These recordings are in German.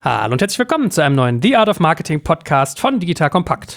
Hallo und herzlich willkommen zu einem neuen The Art of Marketing Podcast von Digital Compact.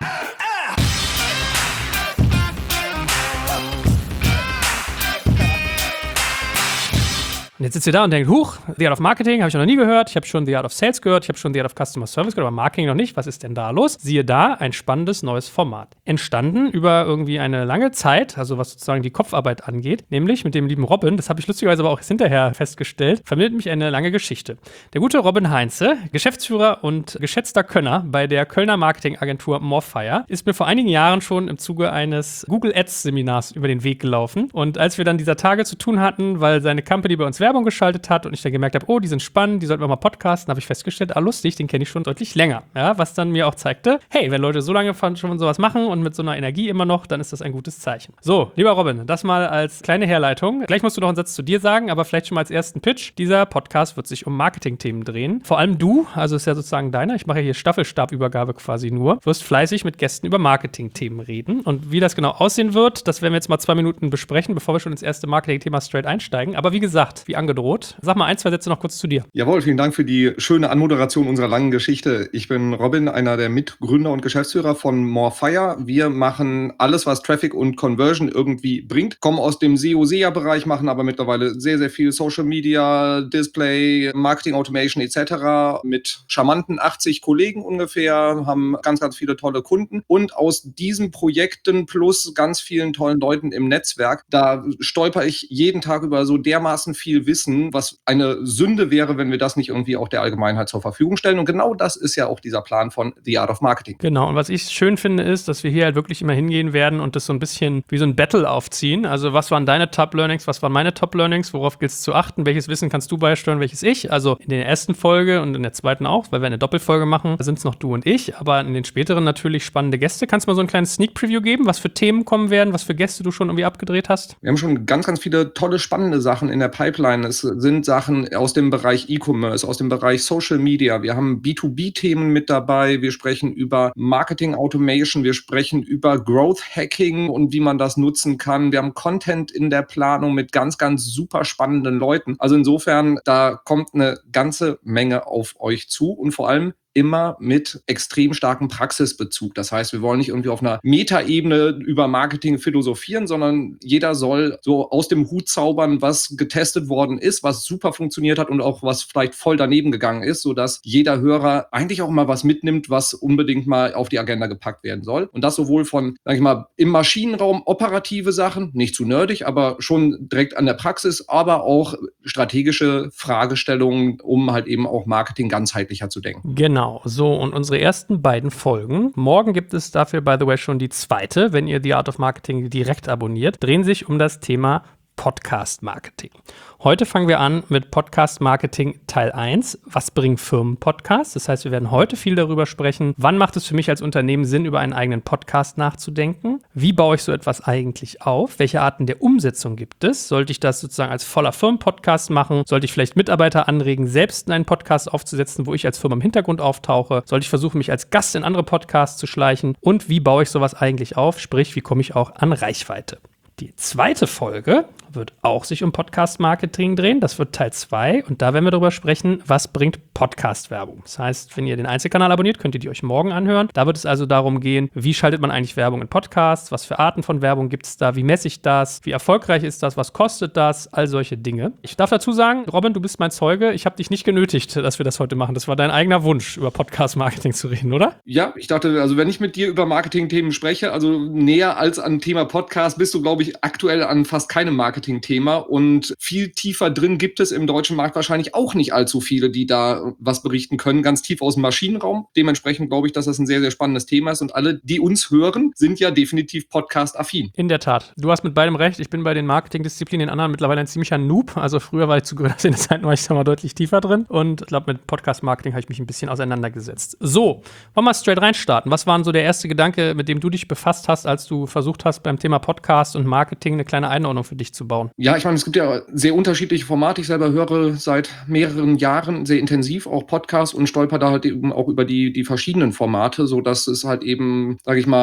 Und jetzt sitzt ihr da und denkt, huch, The Art of Marketing habe ich noch nie gehört, ich habe schon The Art of Sales gehört, ich habe schon The Art of Customer Service gehört, aber Marketing noch nicht, was ist denn da los? Siehe da, ein spannendes neues Format. Entstanden über irgendwie eine lange Zeit, also was sozusagen die Kopfarbeit angeht, nämlich mit dem lieben Robin, das habe ich lustigerweise aber auch hinterher festgestellt, verbindet mich eine lange Geschichte. Der gute Robin Heinze, Geschäftsführer und geschätzter Könner bei der Kölner Marketingagentur Morefire, ist mir vor einigen Jahren schon im Zuge eines Google Ads Seminars über den Weg gelaufen. Und als wir dann dieser Tage zu tun hatten, weil seine Company bei uns Werbung geschaltet hat und ich dann gemerkt habe, oh, die sind spannend, die sollten wir mal podcasten, habe ich festgestellt, lustig, den kenne ich schon deutlich länger. Ja, was dann mir auch zeigte, hey, wenn Leute so lange schon sowas machen und mit so einer Energie immer noch, dann ist das ein gutes Zeichen. So, lieber Robin, das mal als kleine Herleitung. Gleich musst du noch einen Satz zu dir sagen, aber vielleicht schon mal als ersten Pitch. Dieser Podcast wird sich um Marketing-Themen drehen. Vor allem du, also ist ja sozusagen deiner, ich mache ja hier Staffelstabübergabe quasi nur, wirst fleißig mit Gästen über Marketing-Themen reden. Und wie das genau aussehen wird, das werden wir jetzt mal 2 Minuten besprechen, bevor wir schon ins erste Marketing-Thema straight einsteigen. Aber wie gesagt, wie angedroht, sag mal 1, 2 Sätze noch kurz zu dir. Jawohl, vielen Dank für die schöne Anmoderation unserer langen Geschichte. Ich bin Robin, einer der Mitgründer und Geschäftsführer von Morefire. Wir machen alles, was Traffic und Conversion irgendwie bringt. Kommen aus dem SEO-SEA-Bereich, machen aber mittlerweile sehr, sehr viel Social Media, Display, Marketing Automation etc. mit charmanten 80 Kollegen ungefähr, haben ganz, ganz viele tolle Kunden. Und aus diesen Projekten plus ganz vielen tollen Leuten im Netzwerk, da stolper ich jeden Tag über so dermaßen viel Wissen, was eine Sünde wäre, wenn wir das nicht irgendwie auch der Allgemeinheit zur Verfügung stellen. Und genau das ist ja auch dieser Plan von The Art of Marketing. Genau, und was ich schön finde, ist, dass wir hier halt wirklich immer hingehen werden und das so ein bisschen wie so ein Battle aufziehen. Also was waren deine Top-Learnings, was waren meine Top-Learnings, worauf gilt es zu achten, welches Wissen kannst du beisteuern, welches ich? Also in der ersten Folge und in der zweiten auch, weil wir eine Doppelfolge machen, da sind es noch du und ich, aber in den späteren natürlich spannende Gäste. Kannst du mal so ein kleines Sneak-Preview geben, was für Themen kommen werden, was für Gäste du schon irgendwie abgedreht hast? Wir haben schon ganz, ganz viele tolle, spannende Sachen in der Pipeline. Es sind Sachen aus dem Bereich E-Commerce, aus dem Bereich Social Media. Wir haben B2B-Themen mit dabei. Wir sprechen über Marketing Automation. Wir sprechen über Growth Hacking und wie man das nutzen kann. Wir haben Content in der Planung mit ganz, ganz super spannenden Leuten. Also insofern, da kommt eine ganze Menge auf euch zu und vor allem immer mit extrem starkem Praxisbezug. Das heißt, wir wollen nicht irgendwie auf einer Metaebene über Marketing philosophieren, sondern jeder soll so aus dem Hut zaubern, was getestet worden ist, was super funktioniert hat und auch was vielleicht voll daneben gegangen ist, sodass jeder Hörer eigentlich auch mal was mitnimmt, was unbedingt mal auf die Agenda gepackt werden soll. Und das sowohl von, sag ich mal, im Maschinenraum operative Sachen, nicht zu nerdig, aber schon direkt an der Praxis, aber auch strategische Fragestellungen, um halt eben auch Marketing ganzheitlicher zu denken. Genau, so und unsere ersten beiden Folgen, morgen gibt es dafür, by the way, schon die zweite, wenn ihr The Art of Marketing direkt abonniert, drehen sich um das Thema Podcast-Marketing. Heute fangen wir an mit Podcast-Marketing Teil 1. Was bringen Firmenpodcasts? Das heißt, wir werden heute viel darüber sprechen, wann macht es für mich als Unternehmen Sinn, über einen eigenen Podcast nachzudenken? Wie baue ich so etwas eigentlich auf? Welche Arten der Umsetzung gibt es? Sollte ich das sozusagen als voller Firmenpodcast machen? Sollte ich vielleicht Mitarbeiter anregen, selbst einen Podcast aufzusetzen, wo ich als Firma im Hintergrund auftauche? Sollte ich versuchen, mich als Gast in andere Podcasts zu schleichen? Und wie baue ich sowas eigentlich auf? Sprich, wie komme ich auch an Reichweite? Die zweite Folge wird auch sich um Podcast-Marketing drehen. Das wird Teil 2 und da werden wir darüber sprechen, was bringt Podcast-Werbung. Das heißt, wenn ihr den Einzelkanal abonniert, könnt ihr die euch morgen anhören. Da wird es also darum gehen, wie schaltet man eigentlich Werbung in Podcasts, was für Arten von Werbung gibt es da, wie messe ich das, wie erfolgreich ist das, was kostet das, all solche Dinge. Ich darf dazu sagen, Robin, du bist mein Zeuge. Ich habe dich nicht genötigt, dass wir das heute machen. Das war dein eigener Wunsch, über Podcast-Marketing zu reden, oder? Ja, ich dachte, also wenn ich mit dir über Marketing-Themen spreche, also näher als an Thema Podcast, bist du, glaube ich, aktuell an fast keinem Marketing-Thema und viel tiefer drin gibt es im deutschen Markt wahrscheinlich auch nicht allzu viele, die da was berichten können, ganz tief aus dem Maschinenraum. Dementsprechend glaube ich, dass das ein sehr, sehr spannendes Thema ist und alle, die uns hören, sind ja definitiv Podcast-affin. In der Tat. Du hast mit beidem recht. Ich bin bei den Marketingdisziplinen, den anderen mittlerweile ein ziemlicher Noob. Also früher war ich zu Gründerszene-Zeiten, war ich da mal deutlich tiefer drin und ich glaube, mit Podcast-Marketing habe ich mich ein bisschen auseinandergesetzt. So, wollen wir mal straight reinstarten. Was war denn so der erste Gedanke, mit dem du dich befasst hast, als du versucht hast, beim Thema Podcast und Marketing eine kleine Einordnung für dich zu bauen? Ja, ich meine, es gibt ja sehr unterschiedliche Formate. Ich selber höre seit mehreren Jahren sehr intensiv auch Podcasts und stolper da halt eben auch über die verschiedenen Formate, sodass es halt eben, sage ich mal,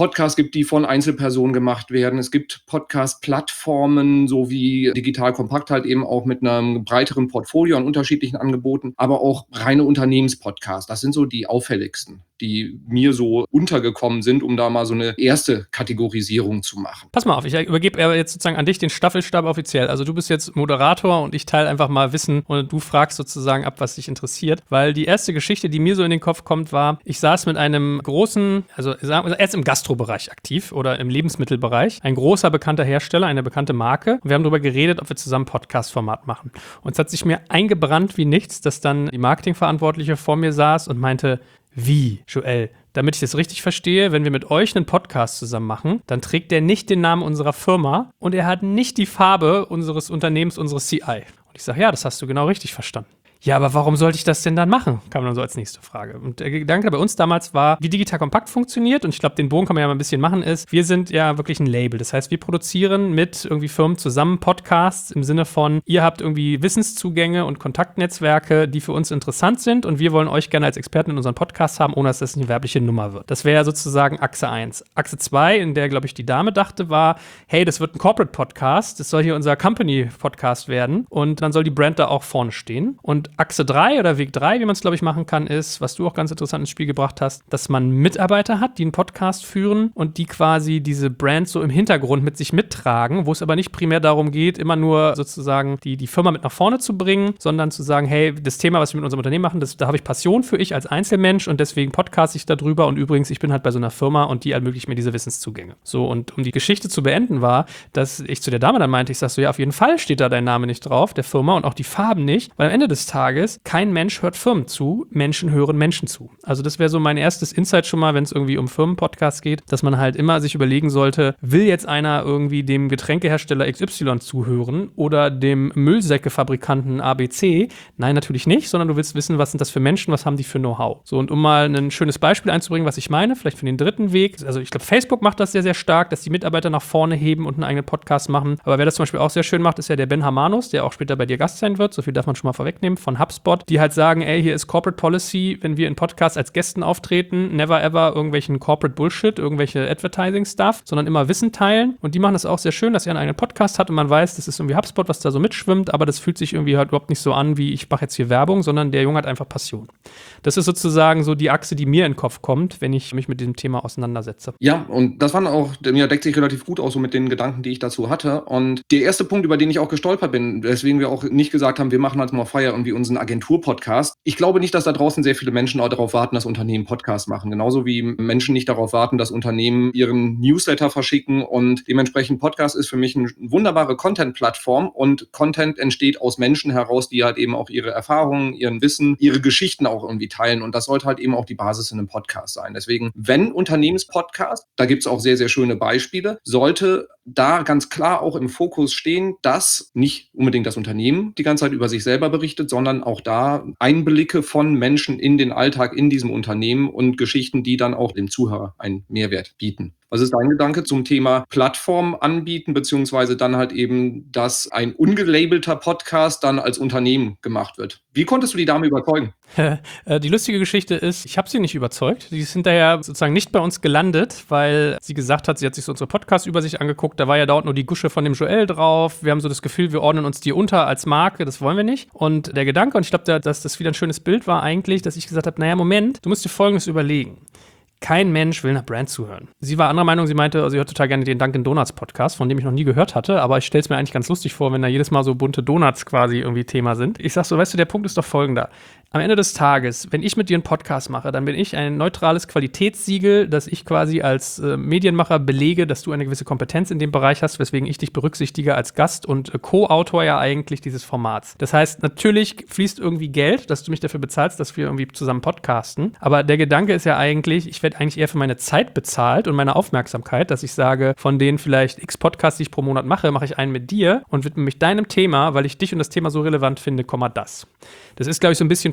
Podcasts gibt, die von Einzelpersonen gemacht werden. Es gibt Podcast-Plattformen, so wie Digital Kompakt halt eben auch mit einem breiteren Portfolio an unterschiedlichen Angeboten, aber auch reine Unternehmenspodcasts. Das sind so die auffälligsten, die mir so untergekommen sind, um da mal so eine erste Kategorisierung zu machen. Pass mal auf, ich übergebe jetzt sozusagen an dich den Staffelstab offiziell. Also du bist jetzt Moderator und ich teile einfach mal Wissen und du fragst sozusagen ab, was dich interessiert. Weil die erste Geschichte, die mir so in den Kopf kommt, war, ich saß mit einem großen, also er ist im Gastrobereich aktiv oder im Lebensmittelbereich, ein großer bekannter Hersteller, eine bekannte Marke. Und wir haben darüber geredet, ob wir zusammen Podcast-Format machen. Und es hat sich mir eingebrannt wie nichts, dass dann die Marketingverantwortliche vor mir saß und meinte, wie, Joel? Damit ich das richtig verstehe, wenn wir mit euch einen Podcast zusammen machen, dann trägt der nicht den Namen unserer Firma und er hat nicht die Farbe unseres Unternehmens, unseres CI. Und ich sage, ja, das hast du genau richtig verstanden. Ja, aber warum sollte ich das denn dann machen? Kam dann so als nächste Frage. Und der Gedanke bei uns damals war, wie Digital Kompakt funktioniert. Und ich glaube, den Bogen kann man ja mal ein bisschen machen, ist, wir sind ja wirklich ein Label. Das heißt, wir produzieren mit irgendwie Firmen zusammen Podcasts im Sinne von, ihr habt irgendwie Wissenszugänge und Kontaktnetzwerke, die für uns interessant sind. Und wir wollen euch gerne als Experten in unseren Podcast haben, ohne dass das eine werbliche Nummer wird. Das wäre ja sozusagen Achse 1. Achse 2, in der, glaube ich, die Dame dachte, war, hey, das wird ein Corporate-Podcast. Das soll hier unser Company-Podcast werden. Und dann soll die Brand da auch vorne stehen. Und Achse 3 oder Weg 3, wie man es, glaube ich, machen kann, ist, was du auch ganz interessant ins Spiel gebracht hast, dass man Mitarbeiter hat, die einen Podcast führen und die quasi diese Brand so im Hintergrund mit sich mittragen, wo es aber nicht primär darum geht, immer nur sozusagen die Firma mit nach vorne zu bringen, sondern zu sagen, hey, das Thema, was wir mit unserem Unternehmen machen, da habe ich Passion für, ich als Einzelmensch und deswegen podcast ich darüber und übrigens, ich bin halt bei so einer Firma und die ermöglicht mir diese Wissenszugänge. So, und um die Geschichte zu beenden war, dass ich zu der Dame dann meinte, ich sag so, ja, auf jeden Fall steht da dein Name nicht drauf, der Firma und auch die Farben nicht, weil am Ende des Tages kein Mensch hört Firmen zu, Menschen hören Menschen zu. Also das wäre so mein erstes Insight schon mal, wenn es irgendwie um Firmenpodcasts geht, dass man halt immer sich überlegen sollte, will jetzt einer irgendwie dem Getränkehersteller XY zuhören oder dem Müllsäckefabrikanten ABC? Nein, natürlich nicht, sondern du willst wissen, was sind das für Menschen, was haben die für Know-how? So, und um mal ein schönes Beispiel einzubringen, was ich meine, vielleicht für den dritten Weg, also ich glaube, Facebook macht das sehr, sehr stark, dass die Mitarbeiter nach vorne heben und einen eigenen Podcast machen, aber wer das zum Beispiel auch sehr schön macht, ist ja der Ben Hamanus, der auch später bei dir Gast sein wird, so viel darf man schon mal vorwegnehmen, von HubSpot, die halt sagen, ey, hier ist Corporate Policy, wenn wir in Podcasts als Gästen auftreten, never ever irgendwelchen Corporate Bullshit, irgendwelche Advertising-Stuff, sondern immer Wissen teilen. Und die machen das auch sehr schön, dass er einen eigenen Podcast hat und man weiß, das ist irgendwie HubSpot, was da so mitschwimmt, aber das fühlt sich irgendwie halt überhaupt nicht so an, wie ich mache jetzt hier Werbung, sondern der Junge hat einfach Passion. Das ist sozusagen so die Achse, die mir in den Kopf kommt, wenn ich mich mit diesem Thema auseinandersetze. Ja, und das waren auch, mir deckt sich relativ gut auch so mit den Gedanken, die ich dazu hatte. Und der erste Punkt, über den ich auch gestolpert bin, weswegen wir auch nicht gesagt haben, wir machen halt mal Fire irgendwie unseren Agentur-Podcast. Ich glaube nicht, dass da draußen sehr viele Menschen auch darauf warten, dass Unternehmen Podcasts machen. Genauso wie Menschen nicht darauf warten, dass Unternehmen ihren Newsletter verschicken. Und dementsprechend Podcast ist für mich eine wunderbare Content-Plattform. Und Content entsteht aus Menschen heraus, die halt eben auch ihre Erfahrungen, ihren Wissen, ihre Geschichten auch irgendwie teilen. Und das sollte halt eben auch die Basis in einem Podcast sein. Deswegen, wenn Unternehmenspodcast, da gibt es auch sehr, sehr schöne Beispiele, sollte da ganz klar auch im Fokus stehen, dass nicht unbedingt das Unternehmen die ganze Zeit über sich selber berichtet, sondern auch da Einblicke von Menschen in den Alltag in diesem Unternehmen und Geschichten, die dann auch dem Zuhörer einen Mehrwert bieten. Was ist dein Gedanke zum Thema Plattform anbieten, beziehungsweise dann halt eben, dass ein ungelabelter Podcast dann als Unternehmen gemacht wird? Wie konntest du die Dame überzeugen? Die lustige Geschichte ist, ich habe sie nicht überzeugt. Die ist hinterher sozusagen nicht bei uns gelandet, weil sie gesagt hat, sie hat sich so unsere Podcast-Übersicht angeguckt, da war ja dort nur die Gusche von dem Joel drauf. Wir haben so das Gefühl, wir ordnen uns die unter als Marke, das wollen wir nicht. Und der Gedanke, und ich glaube, dass das wieder ein schönes Bild war eigentlich, dass ich gesagt habe, naja, Moment, du musst dir Folgendes überlegen. Kein Mensch will einer Brand zuhören. Sie war anderer Meinung, sie meinte, sie hört total gerne den Dunkin' Donuts Podcast, von dem ich noch nie gehört hatte, aber ich stelle es mir eigentlich ganz lustig vor, wenn da jedes Mal so bunte Donuts quasi irgendwie Thema sind. Ich sag so, weißt du, der Punkt ist doch folgender. Am Ende des Tages, wenn ich mit dir einen Podcast mache, dann bin ich ein neutrales Qualitätssiegel, das ich quasi als Medienmacher belege, dass du eine gewisse Kompetenz in dem Bereich hast, weswegen ich dich berücksichtige als Gast und Co-Autor ja eigentlich dieses Formats. Das heißt, natürlich fließt irgendwie Geld, dass du mich dafür bezahlst, dass wir irgendwie zusammen podcasten, aber der Gedanke ist ja eigentlich, ich werde eigentlich eher für meine Zeit bezahlt und meine Aufmerksamkeit, dass ich sage, von den vielleicht x Podcasts, die ich pro Monat mache, mache ich einen mit dir und widme mich deinem Thema, weil ich dich und das Thema so relevant finde, das. Das ist, glaube ich, so ein bisschen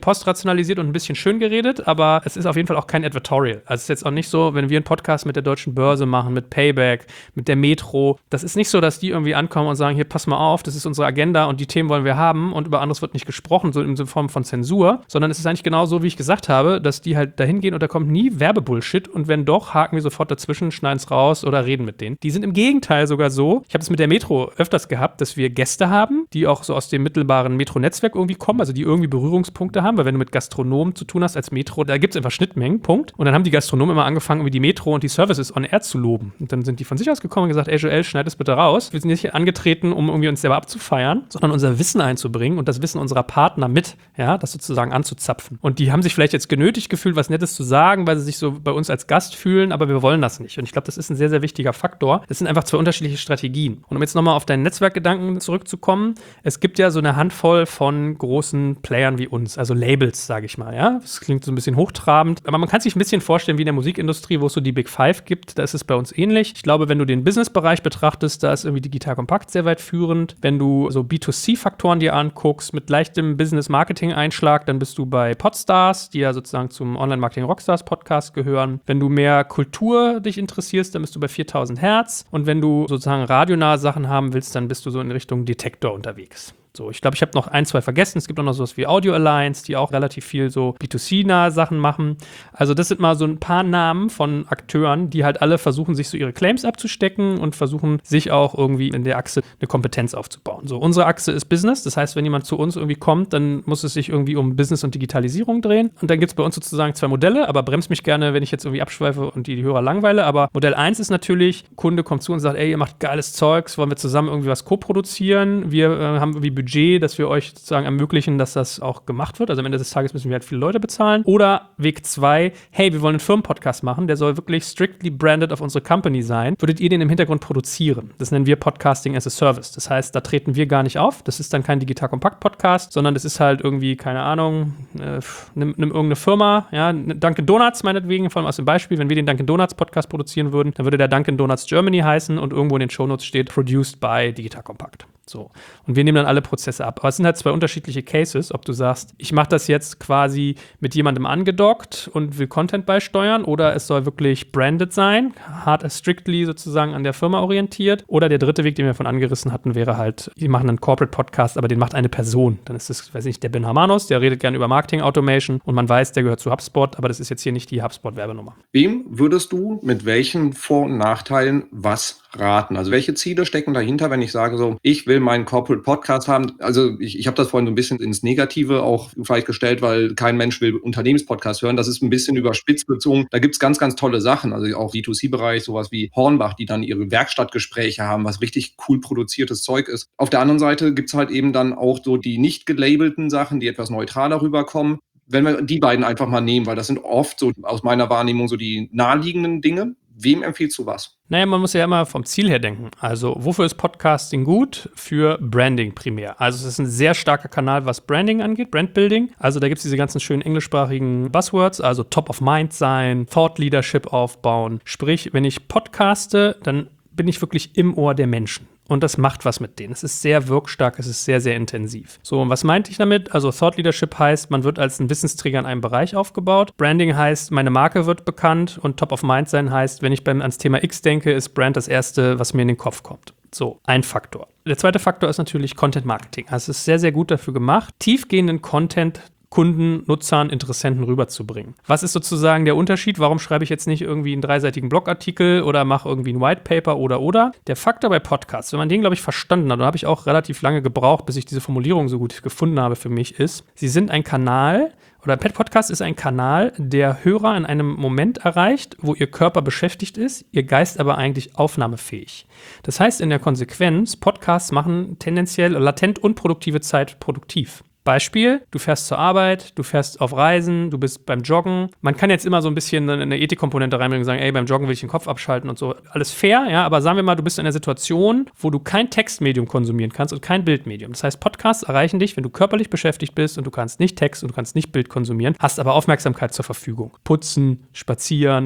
postrationalisiert und ein bisschen schön geredet, aber es ist auf jeden Fall auch kein Advertorial. Also es ist jetzt auch nicht so, wenn wir einen Podcast mit der Deutschen Börse machen, mit Payback, mit der Metro, das ist nicht so, dass die irgendwie ankommen und sagen, hier, pass mal auf, das ist unsere Agenda und die Themen wollen wir haben und über anderes wird nicht gesprochen, so in Form von Zensur, sondern es ist eigentlich genau so, wie ich gesagt habe, dass die halt dahin gehen und da kommt nie Werbebullshit und wenn doch, haken wir sofort dazwischen, schneiden es raus oder reden mit denen. Die sind im Gegenteil sogar so, ich habe es mit der Metro öfters gehabt, dass wir Gäste haben, die auch so aus dem mittelbaren Metro-Netzwerk irgendwie kommen, also die irgendwie Berührungspunkte haben, weil wenn du mit Gastronomen zu tun hast als Metro, da gibt es einfach Schnittmengen, Punkt. Und dann haben die Gastronomen immer angefangen, irgendwie die Metro und die Services on Air zu loben. Und dann sind die von sich aus gekommen und gesagt, ey Joel, schneid es bitte raus. Wir sind nicht angetreten, um irgendwie uns selber abzufeiern, sondern unser Wissen einzubringen und das Wissen unserer Partner mit, ja, das sozusagen anzuzapfen. Und die haben sich vielleicht jetzt genötigt gefühlt, was Nettes zu sagen, weil sie sich so bei uns als Gast fühlen, aber wir wollen das nicht. Und ich glaube, das ist ein sehr, sehr wichtiger Faktor. Das sind einfach zwei unterschiedliche Strategien. Und um jetzt nochmal auf deinen Netzwerkgedanken zurückzukommen, es gibt ja so eine Handvoll von großen Playern wie uns, also Labels, sage ich mal, ja. Das klingt so ein bisschen hochtrabend, aber man kann sich ein bisschen vorstellen wie in der Musikindustrie, wo es so die Big Five gibt, da ist es bei uns ähnlich. Ich glaube, wenn du den Business-Bereich betrachtest, da ist irgendwie Digital Compact sehr weit führend. Wenn du so B2C-Faktoren dir anguckst, mit leichtem Business-Marketing-Einschlag, dann bist du bei Podstars, die ja sozusagen zum Online-Marketing-Rockstars-Podcast gehören. Wenn du mehr Kultur dich interessierst, dann bist du bei 4000 Hertz. Und wenn du sozusagen radionahe Sachen haben willst, dann bist du so in Richtung Detektor unterwegs. So, ich glaube, ich habe noch 1, 2 vergessen. Es gibt auch noch sowas wie Audio Alliance, die auch relativ viel so B2C-nahe Sachen machen. Also das sind mal so ein paar Namen von Akteuren, die halt alle versuchen, sich so ihre Claims abzustecken und versuchen, sich auch irgendwie in der Achse eine Kompetenz aufzubauen. So, unsere Achse ist Business. Das heißt, wenn jemand zu uns irgendwie kommt, dann muss es sich irgendwie um Business und Digitalisierung drehen. Und dann gibt es bei uns sozusagen 2 Modelle, aber bremst mich gerne, wenn ich jetzt irgendwie abschweife und die Hörer langweile. Aber Modell 1 ist natürlich, Kunde kommt zu und sagt, ey, ihr macht geiles Zeugs, wollen wir zusammen irgendwie was co-produzieren? Wir haben irgendwie Budget, dass wir euch sozusagen ermöglichen, dass das auch gemacht wird. Also am Ende des Tages müssen wir halt viele Leute bezahlen. Oder Weg 2, hey, wir wollen einen Firmenpodcast machen, der soll wirklich strictly branded auf unsere Company sein. Würdet ihr den im Hintergrund produzieren? Das nennen wir Podcasting as a Service. Das heißt, da treten wir gar nicht auf. Das ist dann kein Digital-Kompakt-Podcast, sondern das ist halt irgendwie, keine Ahnung, nimm irgendeine Firma, ja, Dunkin' Donuts meinetwegen, vor allem aus dem Beispiel, wenn wir den Dunkin' Donuts Podcast produzieren würden, dann würde der Dunkin' Donuts Germany heißen und irgendwo in den Shownotes steht Produced by Digital Compact. So. Und wir nehmen dann alle Prozesse ab. Aber es sind halt 2 unterschiedliche Cases, ob du sagst, ich mache das jetzt quasi mit jemandem angedockt und will Content beisteuern oder es soll wirklich branded sein, hard as strictly sozusagen an der Firma orientiert. Oder der dritte Weg, den wir von angerissen hatten, wäre halt, die machen einen Corporate Podcast, aber den macht eine Person. Dann ist das, weiß ich nicht, der Ben Hamanos, der redet gerne über Marketing Automation und man weiß, der gehört zu HubSpot, aber das ist jetzt hier nicht die HubSpot-Werbenummer. Wem würdest du mit welchen Vor- und Nachteilen was raten? Also welche Ziele stecken dahinter, wenn ich sage so, ich will meinen Corporate Podcast haben? Also ich habe das vorhin so ein bisschen ins Negative auch vielleicht gestellt, weil kein Mensch will Unternehmenspodcast hören. Das ist ein bisschen überspitzt bezogen. Da gibt es ganz, ganz tolle Sachen. Also auch B2C-Bereich, sowas wie Hornbach, die dann ihre Werkstattgespräche haben, was richtig cool produziertes Zeug ist. Auf der anderen Seite gibt es halt eben dann auch so die nicht gelabelten Sachen, die etwas neutraler rüberkommen. Wenn wir die beiden einfach mal nehmen, weil das sind oft so aus meiner Wahrnehmung so die naheliegenden Dinge. Wem empfiehlst du was? Naja, man muss ja immer vom Ziel her denken. Also, wofür ist Podcasting gut? Für Branding primär. Also, es ist ein sehr starker Kanal, was Branding angeht, Brandbuilding. Also, da gibt es diese ganzen schönen englischsprachigen Buzzwords, also Top of Mind sein, Thought Leadership aufbauen. Sprich, wenn ich podcaste, dann bin ich wirklich im Ohr der Menschen. Und das macht was mit denen. Es ist sehr wirkstark, es ist sehr, sehr intensiv. So, und was meinte ich damit? Also Thought Leadership heißt, man wird als ein Wissensträger in einem Bereich aufgebaut. Branding heißt, meine Marke wird bekannt. Und Top of Mind sein heißt, wenn ich ans Thema X denke, ist Brand das Erste, was mir in den Kopf kommt. So, ein Faktor. Der zweite Faktor ist natürlich Content Marketing. Also es ist sehr, sehr gut dafür gemacht, tiefgehenden Content Kunden, Nutzern, Interessenten rüberzubringen. Was ist sozusagen der Unterschied? Warum schreibe ich jetzt nicht irgendwie einen 3-seitigen Blogartikel oder mache irgendwie ein White Paper oder? Der Faktor bei Podcasts, wenn man den, glaube ich, verstanden hat, da habe ich auch relativ lange gebraucht, bis ich diese Formulierung so gut gefunden habe für mich, ist, sie sind ein Kanal, oder Pet Podcast ist ein Kanal, der Hörer in einem Moment erreicht, wo ihr Körper beschäftigt ist, ihr Geist aber eigentlich aufnahmefähig. Das heißt in der Konsequenz, Podcasts machen tendenziell latent unproduktive Zeit produktiv. Beispiel, du fährst zur Arbeit, du fährst auf Reisen, du bist beim Joggen. Man kann jetzt immer so ein bisschen eine Ethikkomponente reinbringen und sagen, ey, beim Joggen will ich den Kopf abschalten und so. Alles fair, ja, aber sagen wir mal, du bist in einer Situation, wo du kein Textmedium konsumieren kannst und kein Bildmedium. Das heißt, Podcasts erreichen dich, wenn du körperlich beschäftigt bist und du kannst nicht Text und du kannst nicht Bild konsumieren, hast aber Aufmerksamkeit zur Verfügung. Putzen, spazieren,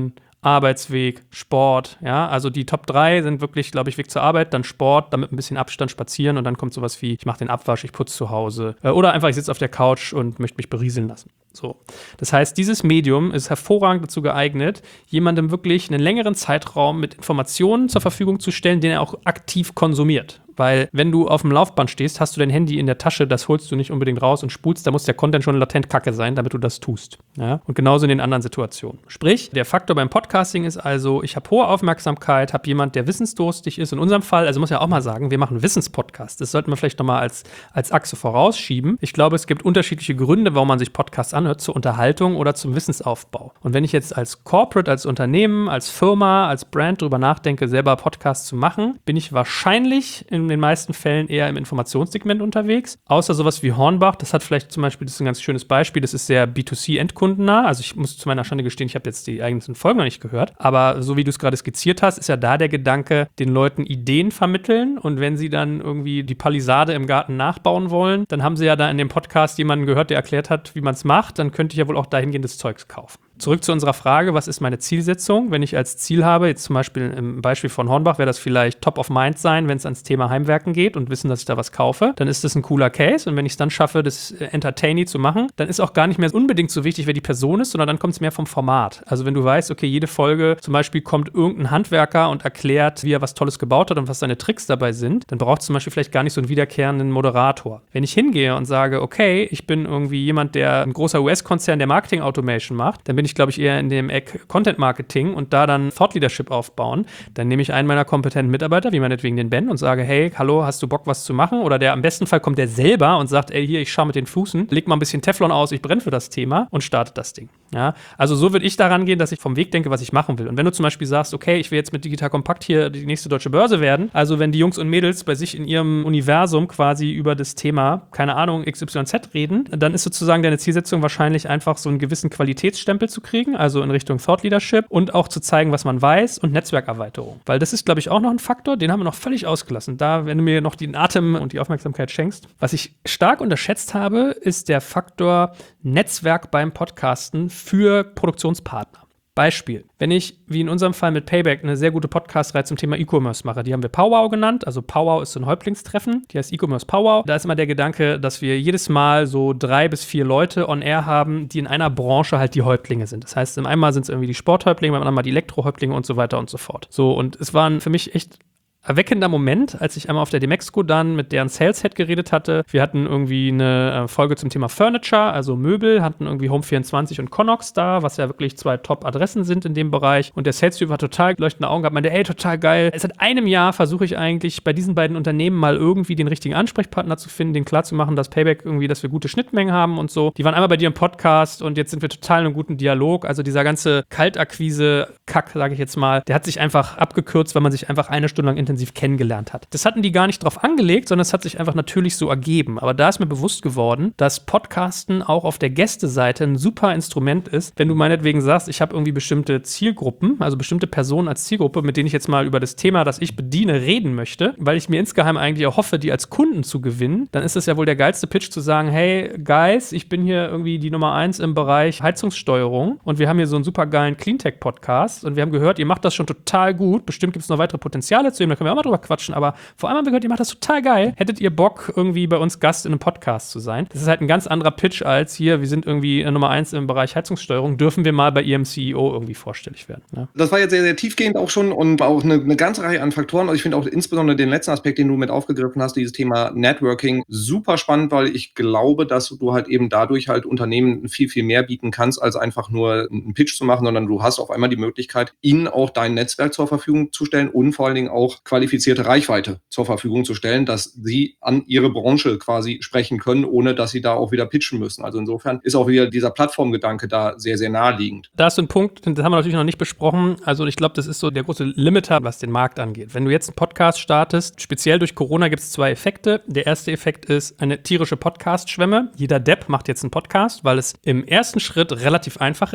Arbeitsweg, Sport, ja, also die Top 3 sind wirklich, glaube ich, Weg zur Arbeit, dann Sport, dann mit ein bisschen Abstand spazieren und dann kommt sowas wie, ich mache den Abwasch, ich putze zu Hause oder einfach, ich sitze auf der Couch und möchte mich berieseln lassen. So. Das heißt, dieses Medium ist hervorragend dazu geeignet, jemandem wirklich einen längeren Zeitraum mit Informationen zur Verfügung zu stellen, den er auch aktiv konsumiert. Weil wenn du auf dem Laufband stehst, hast du dein Handy in der Tasche, das holst du nicht unbedingt raus und spulst, da muss der Content schon latent kacke sein, damit du das tust. Ja? Und genauso in den anderen Situationen. Sprich, der Faktor beim Podcasting ist also, ich habe hohe Aufmerksamkeit, habe jemand, der wissensdurstig ist. In unserem Fall, also muss ja auch mal sagen, wir machen Wissenspodcast. Das sollten wir vielleicht nochmal als Achse vorausschieben. Ich glaube, es gibt unterschiedliche Gründe, warum man sich Podcasts anhört, zur Unterhaltung oder zum Wissensaufbau. Und wenn ich jetzt als Corporate, als Unternehmen, als Firma, als Brand drüber nachdenke, selber Podcasts zu machen, bin ich wahrscheinlich in den meisten Fällen eher im Informationssegment unterwegs. Außer sowas wie Hornbach, das hat vielleicht zum Beispiel, das ist ein ganz schönes Beispiel, das ist sehr B2C-endkundennah. Also ich muss zu meiner Schande gestehen, ich habe jetzt die eigentlichen Folgen noch nicht gehört. Aber so wie du es gerade skizziert hast, ist ja da der Gedanke, den Leuten Ideen vermitteln. Und wenn sie dann irgendwie die Palisade im Garten nachbauen wollen, dann haben sie ja da in dem Podcast jemanden gehört, der erklärt hat, wie man es macht. Dann könnte ich ja wohl auch dahingehendes Zeugs kaufen. Zurück zu unserer Frage, was ist meine Zielsetzung? Wenn ich als Ziel habe, jetzt zum Beispiel im Beispiel von Hornbach, wäre das vielleicht top of mind sein, wenn es ans Thema Heimwerken geht und wissen, dass ich da was kaufe, dann ist das ein cooler Case. Und wenn ich es dann schaffe, das entertaining zu machen, dann ist auch gar nicht mehr unbedingt so wichtig, wer die Person ist, sondern dann kommt es mehr vom Format. Also wenn du weißt, okay, jede Folge zum Beispiel kommt irgendein Handwerker und erklärt, wie er was Tolles gebaut hat und was seine Tricks dabei sind, dann braucht es zum Beispiel vielleicht gar nicht so einen wiederkehrenden Moderator. Wenn ich hingehe und sage, okay, ich bin irgendwie jemand, der ein großer US-Konzern, der Marketing-Automation macht, dann bin ich, glaube ich, eher in dem Eck Content Marketing und da dann Thought Leadership aufbauen. Dann nehme ich einen meiner kompetenten Mitarbeiter, wie meinetwegen den Ben, und sage, hey, hallo, hast du Bock, was zu machen? Oder der am besten Fall kommt der selber und sagt, ey, hier, ich schaue mit den Füßen, leg mal ein bisschen Teflon aus, ich brenne für das Thema und startet das Ding. Ja? Also so würde ich daran gehen, dass ich vom Weg denke, was ich machen will. Und wenn du zum Beispiel sagst, okay, ich will jetzt mit Digital Compact hier die nächste deutsche Börse werden, also wenn die Jungs und Mädels bei sich in ihrem Universum quasi über das Thema, keine Ahnung, XYZ reden, dann ist sozusagen deine Zielsetzung wahrscheinlich einfach so einen gewissen Qualitätsstempel zu kriegen, also in Richtung Thought Leadership und auch zu zeigen, was man weiß und Netzwerkerweiterung. Weil das ist, glaube ich, auch noch ein Faktor, den haben wir noch völlig ausgelassen. Da, wenn du mir noch den Atem und die Aufmerksamkeit schenkst. Was ich stark unterschätzt habe, ist der Faktor Netzwerk beim Podcasten für Produktionspartner. Beispiel, wenn ich, wie in unserem Fall mit Payback, eine sehr gute Podcast-Reihe zum Thema E-Commerce mache, die haben wir Powwow genannt, also Powwow ist so ein Häuptlingstreffen, die heißt E-Commerce Powwow. Da ist immer der Gedanke, dass wir jedes Mal so 3 bis 4 Leute on air haben, die in einer Branche halt die Häuptlinge sind. Das heißt, im einen Mal sind es irgendwie die Sporthäuptlinge, beim anderen Mal die Elektrohäuptlinge und so weiter und so fort. So, und es waren für mich echt erweckender Moment, als ich einmal auf der Demexco dann mit deren Sales-Head geredet hatte. Wir hatten irgendwie eine Folge zum Thema Furniture, also Möbel, hatten irgendwie Home24 und Connox da, was ja wirklich 2 Top-Adressen sind in dem Bereich. Und der Sales-Typ hat total leuchtende Augen gehabt, meinte, ey, total geil. Seit einem Jahr versuche ich eigentlich bei diesen beiden Unternehmen mal irgendwie den richtigen Ansprechpartner zu finden, denen klarzumachen, dass Payback irgendwie, dass wir gute Schnittmengen haben und so. Die waren einmal bei dir im Podcast und jetzt sind wir total in einem guten Dialog. Also dieser ganze Kaltakquise-Kack, sage ich jetzt mal, der hat sich einfach abgekürzt, weil man sich einfach eine Stunde lang intensiv kennengelernt hat. Das hatten die gar nicht drauf angelegt, sondern es hat sich einfach natürlich so ergeben. Aber da ist mir bewusst geworden, dass Podcasten auch auf der Gästeseite ein super Instrument ist, wenn du meinetwegen sagst, ich habe irgendwie bestimmte Zielgruppen, also bestimmte Personen als Zielgruppe, mit denen ich jetzt mal über das Thema, das ich bediene, reden möchte, weil ich mir insgeheim eigentlich auch hoffe, die als Kunden zu gewinnen, dann ist es ja wohl der geilste Pitch zu sagen, hey, Guys, ich bin hier irgendwie die Nummer 1 im Bereich Heizungssteuerung und wir haben hier so einen super geilen Cleantech-Podcast und wir haben gehört, ihr macht das schon total gut, bestimmt gibt es noch weitere Potenziale zu ihm, da können wir auch mal drüber quatschen, aber vor allem haben wir gehört, ihr macht das total geil. Hättet ihr Bock, irgendwie bei uns Gast in einem Podcast zu sein? Das ist halt ein ganz anderer Pitch als hier, wir sind irgendwie Nummer 1 im Bereich Heizungssteuerung, dürfen wir mal bei ihrem CEO irgendwie vorstellig werden. Ne? Das war jetzt sehr, sehr tiefgehend auch schon und auch eine ganze Reihe an Faktoren. Und ich finde auch insbesondere den letzten Aspekt, den du mit aufgegriffen hast, dieses Thema Networking, super spannend, weil ich glaube, dass du halt eben dadurch halt Unternehmen viel, viel mehr bieten kannst, als einfach nur einen Pitch zu machen, sondern du hast auf einmal die Möglichkeit, ihnen auch dein Netzwerk zur Verfügung zu stellen und vor allen Dingen auch qualifizierte Reichweite zur Verfügung zu stellen, dass sie an ihre Branche quasi sprechen können, ohne dass sie da auch wieder pitchen müssen. Also insofern ist auch wieder dieser Plattformgedanke da sehr, sehr naheliegend. Da ist so ein Punkt, das haben wir natürlich noch nicht besprochen. Also ich glaube, das ist so der große Limiter, was den Markt angeht. Wenn du jetzt einen Podcast startest, speziell durch Corona gibt es 2 Effekte. Der erste Effekt ist eine tierische Podcast-Schwemme. Jeder Depp macht jetzt einen Podcast, weil es im ersten Schritt relativ einfach ist.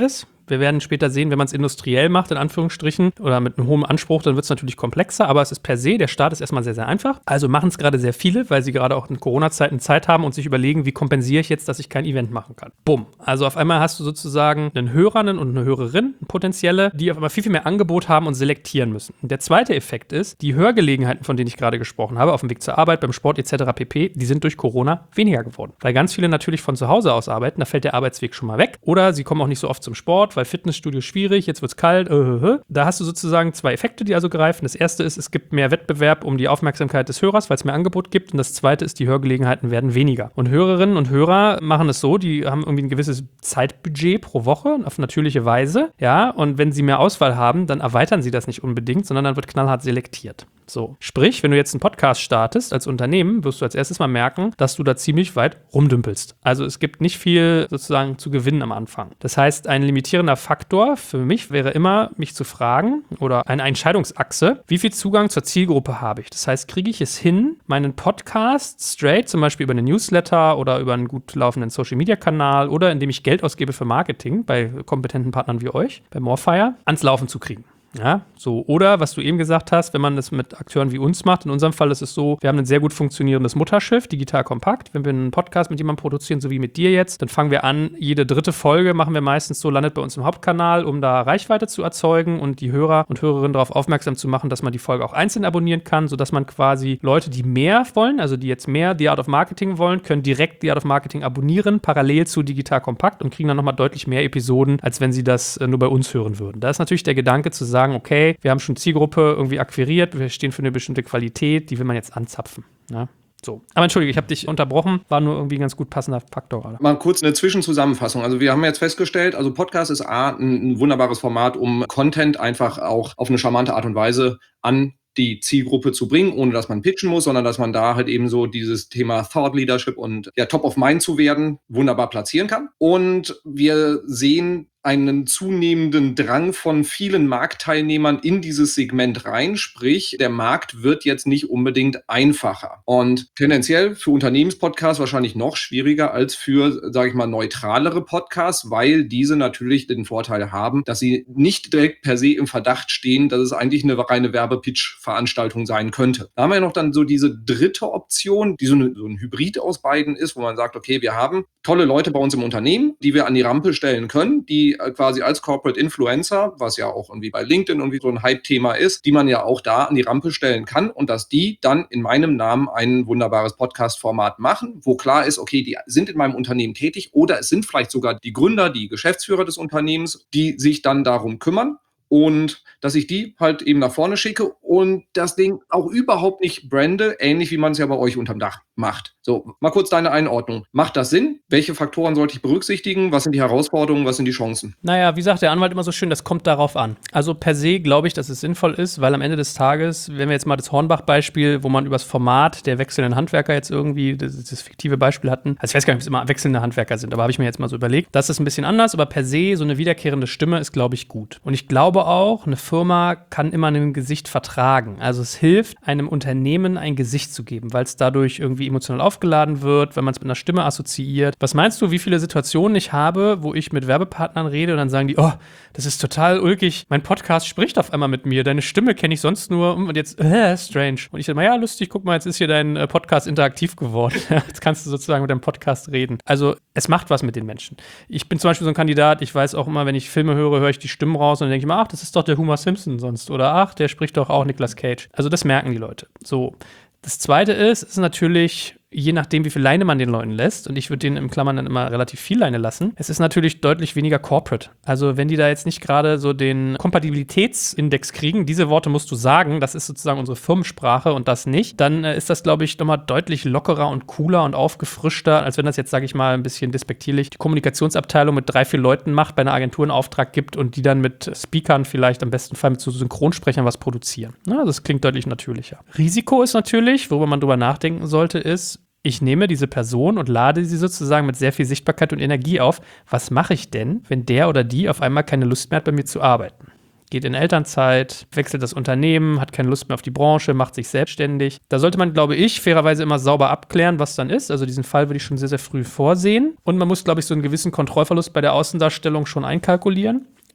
Wir werden später sehen, wenn man es industriell macht, in Anführungsstrichen, oder mit einem hohen Anspruch, dann wird es natürlich komplexer, aber es ist per se, der Start ist erstmal sehr, sehr einfach. Also machen es gerade sehr viele, weil sie gerade auch in Corona-Zeiten Zeit haben und sich überlegen, wie kompensiere ich jetzt, dass ich kein Event machen kann. Bumm. Also auf einmal hast du sozusagen einen Hörer und eine Hörerin, potenzielle, die auf einmal viel, viel mehr Angebot haben und selektieren müssen. Und der zweite Effekt ist, die Hörgelegenheiten, von denen ich gerade gesprochen habe, auf dem Weg zur Arbeit, beim Sport etc. pp., die sind durch Corona weniger geworden. Weil ganz viele natürlich von zu Hause aus arbeiten, da fällt der Arbeitsweg schon mal weg. Oder sie kommen auch nicht so oft zum Sport, weil Fitnessstudio schwierig, jetzt wird es kalt. Da hast du sozusagen zwei Effekte, die also greifen. Das erste ist, es gibt mehr Wettbewerb um die Aufmerksamkeit des Hörers, weil es mehr Angebot gibt. Und das zweite ist, die Hörgelegenheiten werden weniger. Und Hörerinnen und Hörer machen es so, die haben irgendwie ein gewisses Zeitbudget pro Woche auf natürliche Weise. Ja, und wenn sie mehr Auswahl haben, dann erweitern sie das nicht unbedingt, sondern dann wird knallhart selektiert. So. Sprich, wenn du jetzt einen Podcast startest als Unternehmen, wirst du als erstes mal merken, dass du da ziemlich weit rumdümpelst. Also es gibt nicht viel sozusagen zu gewinnen am Anfang. Das heißt, ein limitierender Faktor für mich wäre immer, mich zu fragen oder eine Entscheidungsachse, wie viel Zugang zur Zielgruppe habe ich? Das heißt, kriege ich es hin, meinen Podcast straight, zum Beispiel über einen Newsletter oder über einen gut laufenden Social-Media-Kanal oder indem ich Geld ausgebe für Marketing bei kompetenten Partnern wie euch, bei Morefire, ans Laufen zu kriegen. Ja, so. Oder, was du eben gesagt hast, wenn man das mit Akteuren wie uns macht, in unserem Fall ist es so, wir haben ein sehr gut funktionierendes Mutterschiff, digital kompakt. Wenn wir einen Podcast mit jemandem produzieren, so wie mit dir jetzt, dann fangen wir an, jede dritte Folge machen wir meistens so, landet bei uns im Hauptkanal, um da Reichweite zu erzeugen und die Hörer und Hörerinnen darauf aufmerksam zu machen, dass man die Folge auch einzeln abonnieren kann, sodass man quasi Leute, die mehr wollen, also die jetzt mehr The Art of Marketing wollen, können direkt The Art of Marketing abonnieren, parallel zu digital kompakt und kriegen dann nochmal deutlich mehr Episoden, als wenn sie das nur bei uns hören würden. Da ist natürlich der Gedanke zu sagen, okay, wir haben schon Zielgruppe irgendwie akquiriert, wir stehen für eine bestimmte Qualität, die will man jetzt anzapfen. Ja? So. Aber entschuldige, ich habe dich unterbrochen, war nur irgendwie ein ganz gut passender Faktor gerade. Mal kurz eine Zwischenzusammenfassung. Also wir haben jetzt festgestellt, also Podcast ist ein wunderbares Format, um Content einfach auch auf eine charmante Art und Weise an die Zielgruppe zu bringen, ohne dass man pitchen muss, sondern dass man da halt eben so dieses Thema Thought Leadership und ja, Top of Mind zu werden, wunderbar platzieren kann. Und wir sehen einen zunehmenden Drang von vielen Marktteilnehmern in dieses Segment rein. Sprich, der Markt wird jetzt nicht unbedingt einfacher. Und tendenziell für Unternehmenspodcasts wahrscheinlich noch schwieriger als für, sage ich mal, neutralere Podcasts, weil diese natürlich den Vorteil haben, dass sie nicht direkt per se im Verdacht stehen, dass es eigentlich eine reine Werbepitch-Veranstaltung sein könnte. Da haben wir noch dann so diese dritte Option, die so ein Hybrid aus beiden ist, wo man sagt, okay, wir haben tolle Leute bei uns im Unternehmen, die wir an die Rampe stellen können, die quasi als Corporate Influencer, was ja auch irgendwie bei LinkedIn irgendwie so ein Hype-Thema ist, die man ja auch da an die Rampe stellen kann und dass die dann in meinem Namen ein wunderbares Podcast-Format machen, wo klar ist, okay, die sind in meinem Unternehmen tätig oder es sind vielleicht sogar die Gründer, die Geschäftsführer des Unternehmens, die sich dann darum kümmern. Und dass ich die halt eben nach vorne schicke und das Ding auch überhaupt nicht brande, ähnlich wie man es ja bei euch unterm Dach macht. So, mal kurz deine Einordnung. Macht das Sinn? Welche Faktoren sollte ich berücksichtigen? Was sind die Herausforderungen? Was sind die Chancen? Naja, wie sagt der Anwalt immer so schön, das kommt darauf an. Also per se glaube ich, dass es sinnvoll ist, weil am Ende des Tages, wenn wir jetzt mal das Hornbach-Beispiel, wo man übers Format der wechselnden Handwerker jetzt irgendwie das fiktive Beispiel hatten, also ich weiß gar nicht, ob es immer wechselnde Handwerker sind, aber habe ich mir jetzt mal so überlegt, das ist ein bisschen anders, aber per se so eine wiederkehrende Stimme ist, glaube ich, gut. Und ich glaube auch, eine Firma kann immer ein Gesicht vertragen. Also es hilft, einem Unternehmen ein Gesicht zu geben, weil es dadurch irgendwie emotional aufgeladen wird, wenn man es mit einer Stimme assoziiert. Was meinst du, wie viele Situationen ich habe, wo ich mit Werbepartnern rede und dann sagen die, oh, das ist total ulkig, mein Podcast spricht auf einmal mit mir, deine Stimme kenne ich sonst nur und jetzt, strange. Und ich sage mal, ja, lustig, guck mal, jetzt ist hier dein Podcast interaktiv geworden. Jetzt kannst du sozusagen mit deinem Podcast reden. Also es macht was mit den Menschen. Ich bin zum Beispiel so ein Kandidat, ich weiß auch immer, wenn ich Filme höre ich die Stimmen raus und dann denke ich mir, ach, das ist doch der Homer Simpson sonst. Oder ach, der spricht doch auch Nicolas Cage. Also das merken die Leute. So. Das Zweite ist natürlich, je nachdem, wie viel Leine man den Leuten lässt, und ich würde denen im Klammern dann immer relativ viel Leine lassen, es ist natürlich deutlich weniger corporate. Also wenn die da jetzt nicht gerade so den Kompatibilitätsindex kriegen, diese Worte musst du sagen, das ist sozusagen unsere Firmensprache und das nicht, dann ist das, glaube ich, nochmal deutlich lockerer und cooler und aufgefrischter, als wenn das jetzt, sage ich mal, ein bisschen despektierlich die Kommunikationsabteilung mit 3, 4 Leuten macht, bei einer Agentur einen Auftrag gibt und die dann mit Speakern vielleicht am besten Fall mit so Synchronsprechern was produzieren. Ja, das klingt deutlich natürlicher. Risiko ist natürlich, worüber man drüber nachdenken sollte, ist, ich nehme diese Person und lade sie sozusagen mit sehr viel Sichtbarkeit und Energie auf. Was mache ich denn, wenn der oder die auf einmal keine Lust mehr hat, bei mir zu arbeiten? Geht in Elternzeit, wechselt das Unternehmen, hat keine Lust mehr auf die Branche, macht sich selbstständig. Da sollte man, glaube ich, fairerweise immer sauber abklären, was dann ist. Also diesen Fall würde ich schon sehr, sehr früh vorsehen. Und man muss, glaube ich, so einen gewissen Kontrollverlust bei der Außendarstellung schon einkalkulieren.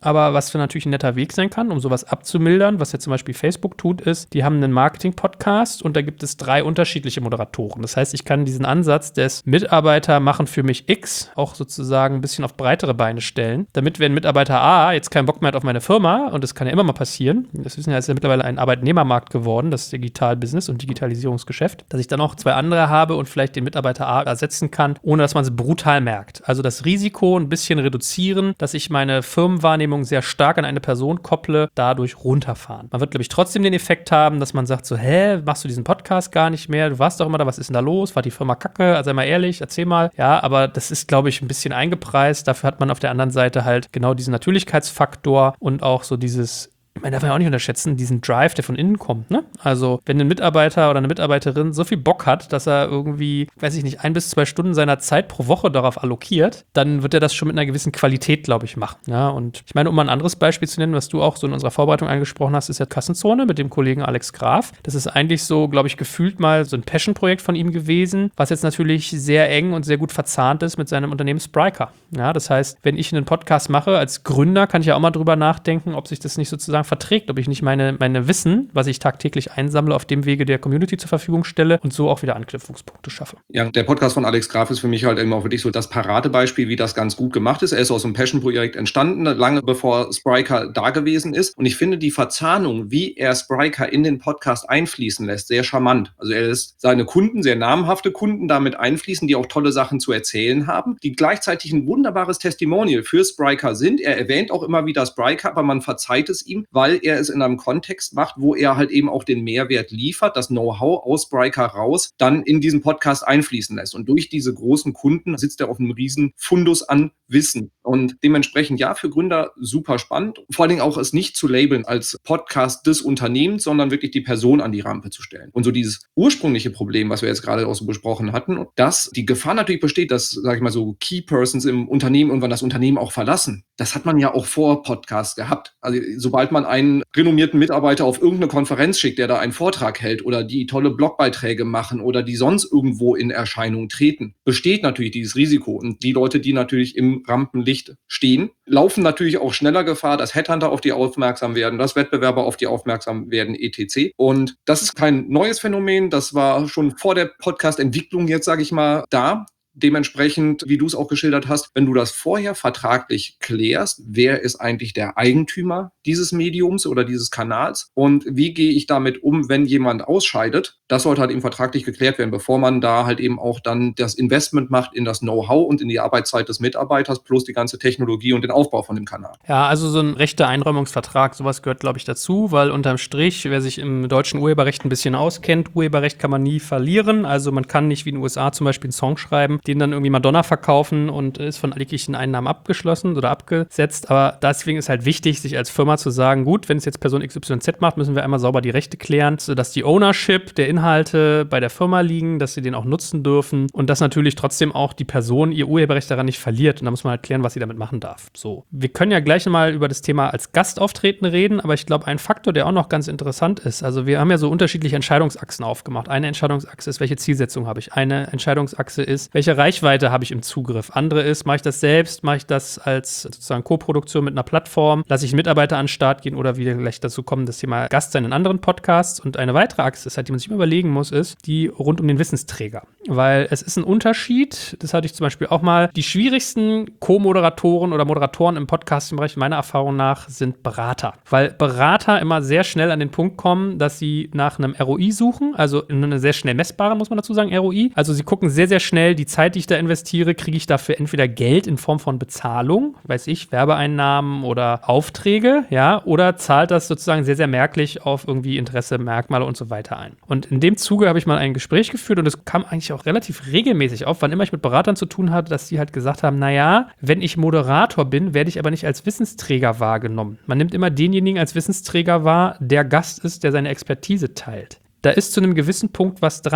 aber was für natürlich ein netter Weg sein kann, um sowas abzumildern, was ja zum Beispiel Facebook tut, ist, die haben einen Marketing-Podcast und da gibt es 3 unterschiedliche Moderatoren. Das heißt, ich kann diesen Ansatz des Mitarbeiter machen für mich X auch sozusagen ein bisschen auf breitere Beine stellen, damit wenn Mitarbeiter A jetzt keinen Bock mehr hat auf meine Firma, und das kann ja immer mal passieren, das wissen ja, ist ja mittlerweile ein Arbeitnehmermarkt geworden, das Digital-Business und Digitalisierungsgeschäft, dass ich dann auch 2 andere habe und vielleicht den Mitarbeiter A ersetzen kann, ohne dass man es brutal merkt. Also das Risiko ein bisschen reduzieren, dass ich meine Firmenwahrnehmung sehr stark an eine Person kopple, dadurch runterfahren. Man wird, glaube ich, trotzdem den Effekt haben, dass man sagt so, machst du diesen Podcast gar nicht mehr? Du warst doch immer da, was ist denn da los? War die Firma kacke? Also sei mal ehrlich, erzähl mal. Ja, aber das ist, glaube ich, ein bisschen eingepreist. Dafür hat man auf der anderen Seite halt genau diesen Natürlichkeitsfaktor und auch so dieses, ich meine, darf man ja auch nicht unterschätzen, diesen Drive, der von innen kommt, ne? Also, wenn ein Mitarbeiter oder eine Mitarbeiterin so viel Bock hat, dass er irgendwie, weiß ich nicht, 1 bis 2 Stunden seiner Zeit pro Woche darauf allokiert, dann wird er das schon mit einer gewissen Qualität, glaube ich, machen. Ja, und ich meine, um mal ein anderes Beispiel zu nennen, was du auch so in unserer Vorbereitung angesprochen hast, ist ja Kassenzone mit dem Kollegen Alex Graf. Das ist eigentlich so, glaube ich, gefühlt mal so ein Passion-Projekt von ihm gewesen, was jetzt natürlich sehr eng und sehr gut verzahnt ist mit seinem Unternehmen Spryker. Ja, das heißt, wenn ich einen Podcast mache als Gründer, kann ich ja auch mal drüber nachdenken, ob sich das nicht sozusagen verträgt, ob ich nicht meine Wissen, was ich tagtäglich einsammle, auf dem Wege der Community zur Verfügung stelle und so auch wieder Anknüpfungspunkte schaffe. Ja, der Podcast von Alex Graf ist für mich halt eben auch wirklich so das Paradebeispiel, wie das ganz gut gemacht ist. Er ist aus einem Passion-Projekt entstanden, lange bevor Spryker da gewesen ist. Und ich finde die Verzahnung, wie er Spryker in den Podcast einfließen lässt, sehr charmant. Also er lässt seine Kunden, sehr namhafte Kunden, damit einfließen, die auch tolle Sachen zu erzählen haben, die gleichzeitig ein wunderbares Testimonial für Spryker sind. Er erwähnt auch immer wieder Spryker, aber man verzeiht es ihm, weil er es in einem Kontext macht, wo er halt eben auch den Mehrwert liefert, das Know-how aus Spryker raus, dann in diesen Podcast einfließen lässt. Und durch diese großen Kunden sitzt er auf einem riesen Fundus an Wissen. Und dementsprechend, ja, für Gründer super spannend. Vor allen Dingen auch es nicht zu labeln als Podcast des Unternehmens, sondern wirklich die Person an die Rampe zu stellen. Und so dieses ursprüngliche Problem, was wir jetzt gerade auch so besprochen hatten, dass die Gefahr natürlich besteht, dass, sage ich mal, so Key Persons im Unternehmen irgendwann das Unternehmen auch verlassen. Das hat man ja auch vor Podcasts gehabt. Also sobald man einen renommierten Mitarbeiter auf irgendeine Konferenz schickt, der da einen Vortrag hält oder die tolle Blogbeiträge machen oder die sonst irgendwo in Erscheinung treten, besteht natürlich dieses Risiko. Und die Leute, die natürlich im Rampenlicht stehen, laufen natürlich auch schneller Gefahr, dass Headhunter auf die aufmerksam werden, dass Wettbewerber auf die aufmerksam werden, etc. Und das ist kein neues Phänomen, das war schon vor der Podcast-Entwicklung jetzt, sage ich mal, da. Dementsprechend, wie du es auch geschildert hast, wenn du das vorher vertraglich klärst, wer ist eigentlich der Eigentümer dieses Mediums oder dieses Kanals und wie gehe ich damit um, wenn jemand ausscheidet, das sollte halt eben vertraglich geklärt werden, bevor man da halt eben auch dann das Investment macht in das Know-how und in die Arbeitszeit des Mitarbeiters plus die ganze Technologie und den Aufbau von dem Kanal. Ja, also so ein rechter Einräumungsvertrag, sowas gehört, glaube ich, dazu, weil unterm Strich, wer sich im deutschen Urheberrecht ein bisschen auskennt, Urheberrecht kann man nie verlieren, also man kann nicht wie in den USA zum Beispiel einen Song schreiben, den dann irgendwie Madonna verkaufen und ist von jeglichen Einnahmen abgeschlossen oder abgesetzt. Aber deswegen ist halt wichtig, sich als Firma zu sagen, gut, wenn es jetzt Person XYZ macht, müssen wir einmal sauber die Rechte klären, sodass die Ownership der Inhalte bei der Firma liegen, dass sie den auch nutzen dürfen und dass natürlich trotzdem auch die Person ihr Urheberrecht daran nicht verliert. Und da muss man halt klären, was sie damit machen darf. So. Wir können ja gleich mal über das Thema als Gastauftreten reden, aber ich glaube, ein Faktor, der auch noch ganz interessant ist, also wir haben ja so unterschiedliche Entscheidungsachsen aufgemacht. Eine Entscheidungsachse ist, welche Zielsetzung habe ich? Eine Entscheidungsachse ist, welche Reichweite habe ich im Zugriff? Andere ist, mache ich das selbst? Mache ich das als sozusagen Co-Produktion mit einer Plattform? Lasse ich Mitarbeiter an den Start gehen oder wieder gleich dazu kommen, das Thema Gast sein in anderen Podcasts? Und eine weitere Achse ist halt, die man sich immer überlegen muss, ist die rund um den Wissensträger. Weil es ist ein Unterschied, das hatte ich zum Beispiel auch mal, die schwierigsten Co-Moderatoren oder Moderatoren im Podcast-Bereich meiner Erfahrung nach sind Berater. Weil Berater immer sehr schnell an den Punkt kommen, dass sie nach einem ROI suchen, also in einer sehr schnell messbaren, muss man dazu sagen, ROI. Also sie gucken sehr, sehr schnell, die Zeit, die ich da investiere, kriege ich dafür entweder Geld in Form von Bezahlung, weiß ich, Werbeeinnahmen oder Aufträge, ja, oder zahlt das sozusagen sehr, sehr merklich auf irgendwie Interesse, Merkmale und so weiter ein. Und in dem Zuge habe ich mal ein Gespräch geführt und es kam eigentlich auch relativ regelmäßig auf, wann immer ich mit Beratern zu tun hatte, dass die halt gesagt haben, naja, wenn ich Moderator bin, werde ich aber nicht als Wissensträger wahrgenommen. Man nimmt immer denjenigen als Wissensträger wahr, der Gast ist, der seine Expertise teilt. Da ist zu einem gewissen Punkt was dran.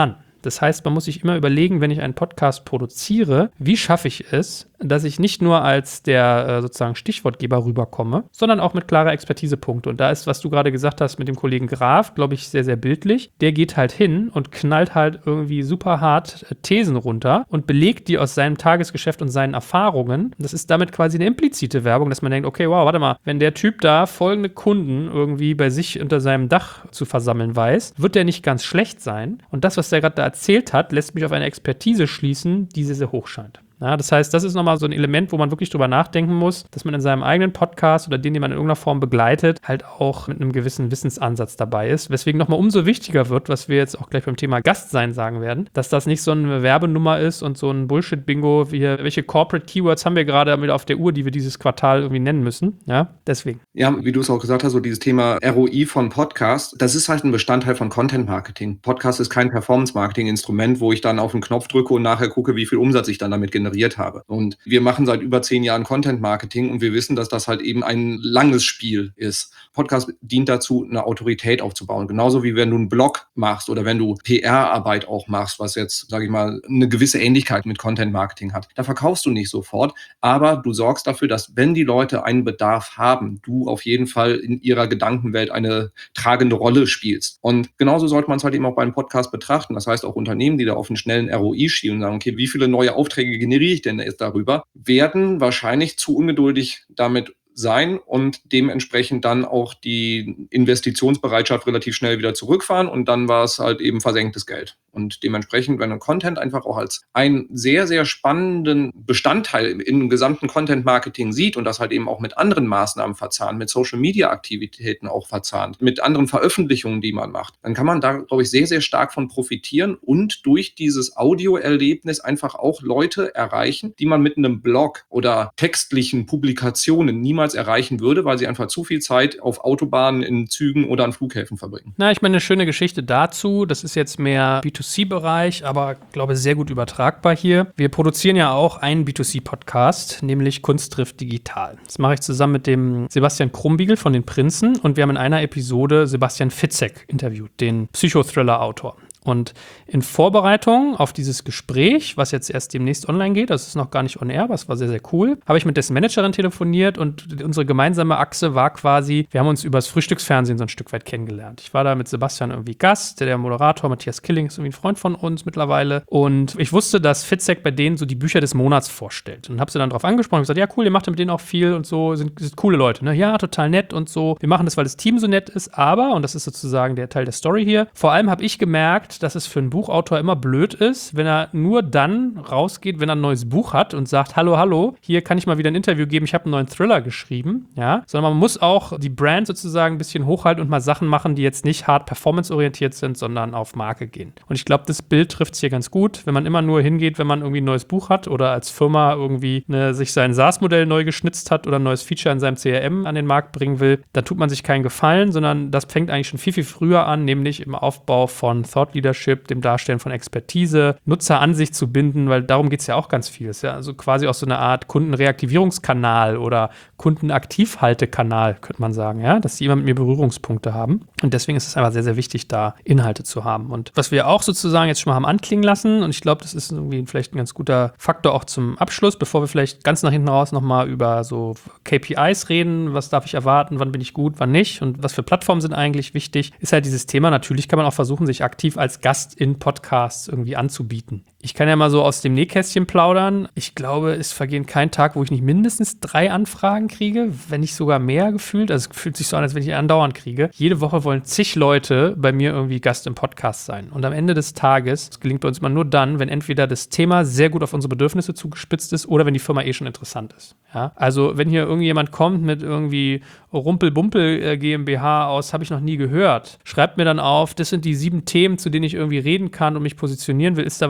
Das heißt, man muss sich immer überlegen, wenn ich einen Podcast produziere, wie schaffe ich es, dass ich nicht nur als der sozusagen Stichwortgeber rüberkomme, sondern auch mit klarer Expertisepunkte. Und da ist, was du gerade gesagt hast mit dem Kollegen Graf, glaube ich, sehr, sehr bildlich. Der geht halt hin und knallt halt irgendwie super hart Thesen runter und belegt die aus seinem Tagesgeschäft und seinen Erfahrungen. Das ist damit quasi eine implizite Werbung, dass man denkt, okay, wow, warte mal, wenn der Typ da folgende Kunden irgendwie bei sich unter seinem Dach zu versammeln weiß, wird der nicht ganz schlecht sein. Und das, was der gerade da erzählt hat, lässt mich auf eine Expertise schließen, die sehr, sehr hoch scheint. Ja, das heißt, das ist nochmal so ein Element, wo man wirklich drüber nachdenken muss, dass man in seinem eigenen Podcast oder den man in irgendeiner Form begleitet, halt auch mit einem gewissen Wissensansatz dabei ist. Weswegen nochmal umso wichtiger wird, was wir jetzt auch gleich beim Thema Gast sein sagen werden, dass das nicht so eine Werbenummer ist und so ein Bullshit-Bingo, wie hier, welche Corporate Keywords haben wir gerade mit auf der Uhr, die wir dieses Quartal irgendwie nennen müssen. Ja, deswegen. Ja, wie du es auch gesagt hast, so dieses Thema ROI von Podcast, das ist halt ein Bestandteil von Content Marketing. Podcast ist kein Performance-Marketing-Instrument, wo ich dann auf den Knopf drücke und nachher gucke, wie viel Umsatz ich dann damit generiere habe. Und wir machen seit über 10 Jahren Content Marketing und wir wissen, dass das halt eben ein langes Spiel ist. Podcast dient dazu, eine Autorität aufzubauen. Genauso wie wenn du einen Blog machst oder wenn du PR-Arbeit auch machst, was jetzt, sage ich mal, eine gewisse Ähnlichkeit mit Content Marketing hat. Da verkaufst du nicht sofort, aber du sorgst dafür, dass, wenn die Leute einen Bedarf haben, du auf jeden Fall in ihrer Gedankenwelt eine tragende Rolle spielst. Und genauso sollte man es halt eben auch beim Podcast betrachten. Das heißt, auch Unternehmen, die da auf einen schnellen ROI schielen und sagen, okay, wie viele neue Aufträge generiere ich denn jetzt darüber, werden wahrscheinlich zu ungeduldig damit sein und dementsprechend dann auch die Investitionsbereitschaft relativ schnell wieder zurückfahren und dann war es halt eben versenktes Geld. Und dementsprechend, wenn ein Content einfach auch als einen sehr, sehr spannenden Bestandteil im gesamten Content-Marketing sieht und das halt eben auch mit anderen Maßnahmen verzahnt, mit Social-Media-Aktivitäten auch verzahnt, mit anderen Veröffentlichungen, die man macht, dann kann man da, glaube ich, sehr, sehr stark von profitieren und durch dieses Audio-Erlebnis einfach auch Leute erreichen, die man mit einem Blog oder textlichen Publikationen niemals erreichen würde, weil sie einfach zu viel Zeit auf Autobahnen, in Zügen oder an Flughäfen verbringen. Na, ich meine, eine schöne Geschichte dazu, das ist jetzt mehr B2C-Bereich, aber glaube sehr gut übertragbar hier. Wir produzieren ja auch einen B2C-Podcast, nämlich Kunst trifft digital. Das mache ich zusammen mit dem Sebastian Krumbiegel von den Prinzen und wir haben in einer Episode Sebastian Fitzek interviewt, den Psychothriller-Autor. Und in Vorbereitung auf dieses Gespräch, was jetzt erst demnächst online geht, das ist noch gar nicht on air, aber es war sehr, sehr cool, habe ich mit dessen Managerin telefoniert und unsere gemeinsame Achse war quasi, wir haben uns übers Frühstücksfernsehen so ein Stück weit kennengelernt. Ich war da mit Sebastian irgendwie Gast, der Moderator Matthias Killing ist irgendwie ein Freund von uns mittlerweile und ich wusste, dass Fitzek bei denen so die Bücher des Monats vorstellt und habe sie dann drauf angesprochen und gesagt, ja cool, ihr macht mit denen auch viel und so, sind coole Leute, ne? Ja, total nett und so. Wir machen das, weil das Team so nett ist, aber, und das ist sozusagen der Teil der Story hier, vor allem habe ich gemerkt, dass es für einen Buchautor immer blöd ist, wenn er nur dann rausgeht, wenn er ein neues Buch hat und sagt, hallo, hier kann ich mal wieder ein Interview geben, ich habe einen neuen Thriller geschrieben, ja, sondern man muss auch die Brand sozusagen ein bisschen hochhalten und mal Sachen machen, die jetzt nicht hart performance-orientiert sind, sondern auf Marke gehen. Und ich glaube, das Bild trifft es hier ganz gut, wenn man immer nur hingeht, wenn man irgendwie ein neues Buch hat oder als Firma irgendwie sich sein SaaS-Modell neu geschnitzt hat oder ein neues Feature in seinem CRM an den Markt bringen will, da tut man sich keinen Gefallen, sondern das fängt eigentlich schon viel, viel früher an, nämlich im Aufbau von Thought Leadership, dem Darstellen von Expertise, Nutzer an sich zu binden, weil darum geht es ja auch ganz viel. Es ist ja also quasi auch so eine Art Kundenreaktivierungskanal oder Kundenaktivhaltekanal, könnte man sagen, ja, dass die immer mit mir Berührungspunkte haben. Und deswegen ist es einfach sehr, sehr wichtig, da Inhalte zu haben. Und was wir auch sozusagen jetzt schon mal haben anklingen lassen, und ich glaube, das ist irgendwie vielleicht ein ganz guter Faktor auch zum Abschluss, bevor wir vielleicht ganz nach hinten raus nochmal über so KPIs reden, was darf ich erwarten, wann bin ich gut, wann nicht und was für Plattformen sind eigentlich wichtig, ist halt dieses Thema. Natürlich kann man auch versuchen, sich aktiv als Gast in Podcasts irgendwie anzubieten. Ich kann ja mal so aus dem Nähkästchen plaudern. Ich glaube, es vergeht kein Tag, wo ich nicht mindestens 3 Anfragen kriege, wenn nicht sogar mehr gefühlt. Also es fühlt sich so an, als wenn ich andauernd kriege. Jede Woche wollen zig Leute bei mir irgendwie Gast im Podcast sein. Und am Ende des Tages, das gelingt bei uns immer nur dann, wenn entweder das Thema sehr gut auf unsere Bedürfnisse zugespitzt ist oder wenn die Firma schon interessant ist. Ja? Also wenn hier irgendjemand kommt mit irgendwie Rumpel-Bumpel GmbH aus, habe ich noch nie gehört. Schreibt mir dann auf, das sind die 7 Themen, zu denen ich irgendwie reden kann und mich positionieren will. Ist da was für Sie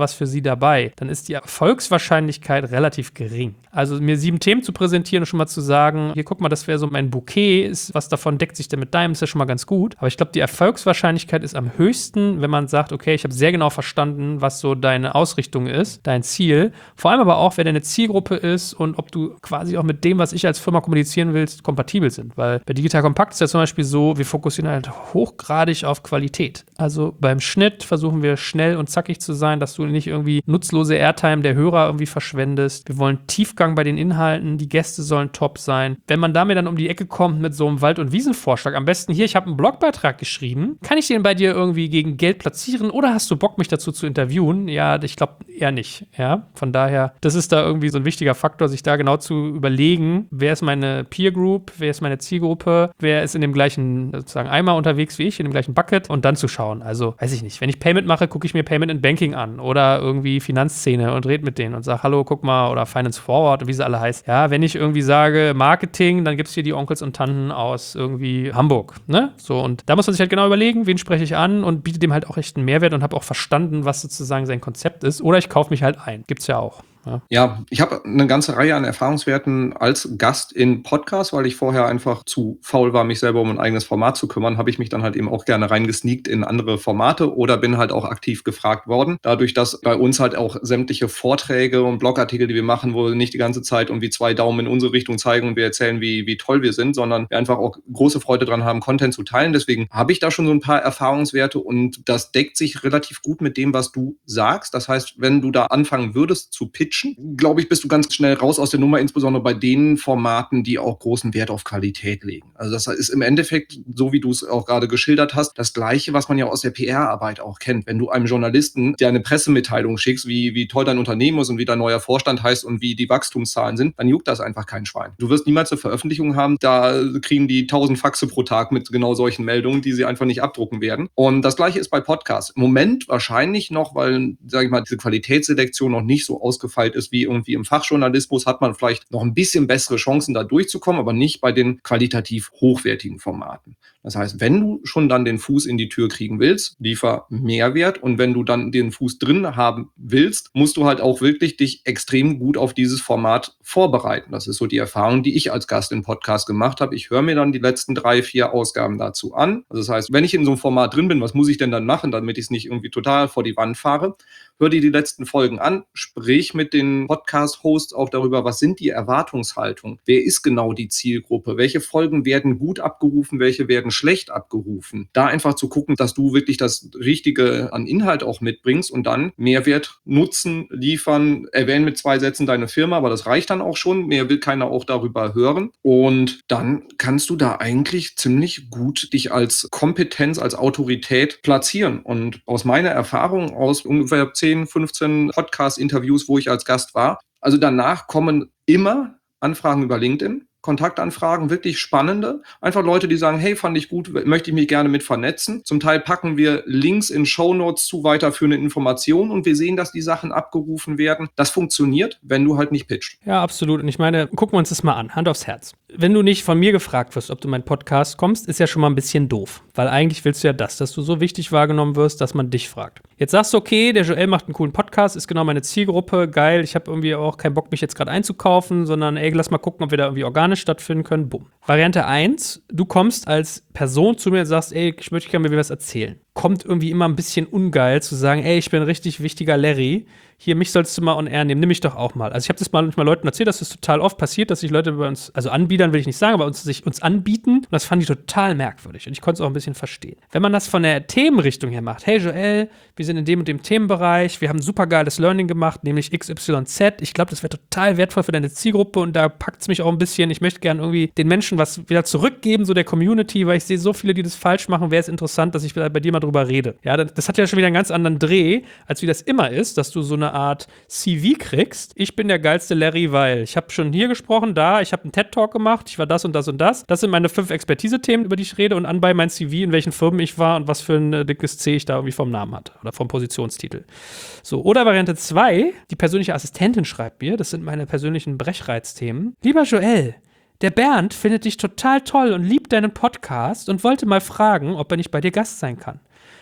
dabei, dann ist die Erfolgswahrscheinlichkeit relativ gering. Also mir 7 Themen zu präsentieren und schon mal zu sagen, hier guck mal, das wäre so mein Bouquet, was davon deckt sich denn mit deinem, ist ja schon mal ganz gut. Aber ich glaube, die Erfolgswahrscheinlichkeit ist am höchsten, wenn man sagt, okay, ich habe sehr genau verstanden, was so deine Ausrichtung ist, dein Ziel. Vor allem aber auch, wer deine Zielgruppe ist und ob du quasi auch mit dem, was ich als Firma kommunizieren willst, kompatibel sind. Weil bei Digital Compact ist ja zum Beispiel so, wir fokussieren halt hochgradig auf Qualität. Also beim Schnitt versuchen wir schnell und zackig zu sein, dass du nicht irgendwie nutzlose Airtime der Hörer irgendwie verschwendest. Wir wollen Tiefgang bei den Inhalten, die Gäste sollen top sein. Wenn man damit dann um die Ecke kommt mit so einem Wald- und Wiesenvorschlag, am besten hier, ich habe einen Blogbeitrag geschrieben, kann ich den bei dir irgendwie gegen Geld platzieren oder hast du Bock, mich dazu zu interviewen? Ja, ich glaube eher nicht. Ja, von daher, das ist da irgendwie so ein wichtiger Faktor, sich da genau zu überlegen, wer ist meine Peer Group, wer ist meine Zielgruppe, wer ist in dem gleichen sozusagen Eimer unterwegs wie ich, in dem gleichen Bucket und dann zu schauen. Also, weiß ich nicht, wenn ich Payment mache, gucke ich mir Payment in Banking an oder irgendwie Finanzszene und rede mit denen und sage, hallo, guck mal, oder Finance Forward und wie sie alle heißt. Ja, wenn ich irgendwie sage Marketing, dann gibt es hier die Onkels und Tanten aus irgendwie Hamburg, ne? So, und da muss man sich halt genau überlegen, wen spreche ich an und biete dem halt auch echt einen Mehrwert und habe auch verstanden, was sozusagen sein Konzept ist. Oder ich kaufe mich halt ein. Gibt's ja auch. Ja, ich habe eine ganze Reihe an Erfahrungswerten als Gast in Podcasts, weil ich vorher einfach zu faul war, mich selber um ein eigenes Format zu kümmern, habe ich mich dann halt eben auch gerne reingesneakt in andere Formate oder bin halt auch aktiv gefragt worden. Dadurch, dass bei uns halt auch sämtliche Vorträge und Blogartikel, die wir machen, wo wir nicht die ganze Zeit irgendwie 2 Daumen in unsere Richtung zeigen und wir erzählen, wie toll wir sind, sondern wir einfach auch große Freude dran haben, Content zu teilen. Deswegen habe ich da schon so ein paar Erfahrungswerte und das deckt sich relativ gut mit dem, was du sagst. Das heißt, wenn du da anfangen würdest zu pitchen, glaube ich, bist du ganz schnell raus aus der Nummer, insbesondere bei den Formaten, die auch großen Wert auf Qualität legen. Also das ist im Endeffekt, so wie du es auch gerade geschildert hast, das Gleiche, was man ja aus der PR-Arbeit auch kennt. Wenn du einem Journalisten dir eine Pressemitteilung schickst, wie toll dein Unternehmen ist und wie dein neuer Vorstand heißt und wie die Wachstumszahlen sind, dann juckt das einfach kein Schwein. Du wirst niemals eine Veröffentlichung haben, da kriegen die 1000 Faxe pro Tag mit genau solchen Meldungen, die sie einfach nicht abdrucken werden. Und das Gleiche ist bei Podcasts. Im Moment wahrscheinlich noch, weil, sage ich mal, diese Qualitätsselektion noch nicht so ausgefeilt ist wie irgendwie im Fachjournalismus, hat man vielleicht noch ein bisschen bessere Chancen, da durchzukommen, aber nicht bei den qualitativ hochwertigen Formaten. Das heißt, wenn du schon dann den Fuß in die Tür kriegen willst, liefer Mehrwert. Und wenn du dann den Fuß drin haben willst, musst du halt auch wirklich dich extrem gut auf dieses Format vorbereiten. Das ist so die Erfahrung, die ich als Gast im Podcast gemacht habe. Ich höre mir dann die letzten 3, 4 Ausgaben dazu an. Also das heißt, wenn ich in so einem Format drin bin, was muss ich denn dann machen, damit ich es nicht irgendwie total vor die Wand fahre? Hör dir die letzten Folgen an, sprich mit den Podcast-Hosts auch darüber, was sind die Erwartungshaltungen? Wer ist genau die Zielgruppe? Welche Folgen werden gut abgerufen? Welche werden schlecht abgerufen? Da einfach zu gucken, dass du wirklich das Richtige an Inhalt auch mitbringst und dann Mehrwert, Nutzen liefern. Erwähnen mit 2 Sätzen deine Firma, aber das reicht dann auch schon. Mehr will keiner auch darüber hören. Und dann kannst du da eigentlich ziemlich gut dich als Kompetenz, als Autorität platzieren. Und aus meiner Erfahrung, aus ungefähr 10, 15 Podcast-Interviews, wo ich als Gast war, also danach kommen immer Anfragen über LinkedIn, Kontaktanfragen, wirklich spannende. Einfach Leute, die sagen, hey, fand ich gut, möchte ich mich gerne mit vernetzen. Zum Teil packen wir Links in Shownotes zu weiterführenden Informationen und wir sehen, dass die Sachen abgerufen werden. Das funktioniert, wenn du halt nicht pitcht. Ja, absolut. Und ich meine, gucken wir uns das mal an, Hand aufs Herz. Wenn du nicht von mir gefragt wirst, ob du in meinen Podcast kommst, ist ja schon mal ein bisschen doof. Weil eigentlich willst du ja dass du so wichtig wahrgenommen wirst, dass man dich fragt. Jetzt sagst du, okay, der Joel macht einen coolen Podcast, ist genau meine Zielgruppe, geil, ich habe irgendwie auch keinen Bock, mich jetzt gerade einzukaufen, sondern ey, lass mal gucken, ob wir da irgendwie organisch stattfinden können. Bumm. Variante 1, du kommst als Person zu mir und sagst, ey, ich möchte gerne mir was erzählen. Kommt irgendwie immer ein bisschen ungeil zu sagen, ey, ich bin ein richtig wichtiger Larry, hier, mich sollst du mal on air nehmen, nimm mich doch auch mal. Also ich habe das manchmal Leuten erzählt, dass das total oft passiert, dass sich Leute bei uns, also Anbietern will ich nicht sagen, aber sich uns anbieten und das fand ich total merkwürdig und ich konnte es auch ein bisschen verstehen. Wenn man das von der Themenrichtung her macht, hey Joel, wir sind in dem und dem Themenbereich, wir haben ein super geiles Learning gemacht, nämlich XYZ, ich glaube, das wäre total wertvoll für deine Zielgruppe und da packt es mich auch ein bisschen, ich möchte gerne irgendwie den Menschen was wieder zurückgeben, so der Community, weil ich sehe so viele, die das falsch machen, wäre es interessant, dass ich bei dir mal drüber rede. Ja, das hat ja schon wieder einen ganz anderen Dreh, als wie das immer ist, dass du so eine Art CV kriegst. Ich bin der geilste Larry, weil ich habe schon hier gesprochen, da, ich habe einen TED-Talk gemacht, ich war das und das und das. Das sind meine 5 Expertise-Themen, über die ich rede und anbei mein CV, in welchen Firmen ich war und was für ein dickes C ich da irgendwie vom Namen hatte oder vom Positionstitel. So, oder Variante 2, die persönliche Assistentin schreibt mir, das sind meine persönlichen Brechreizthemen. Lieber Joel, der Bernd findet dich total toll und liebt deinen Podcast und wollte mal fragen, ob er nicht bei dir Gast sein kann.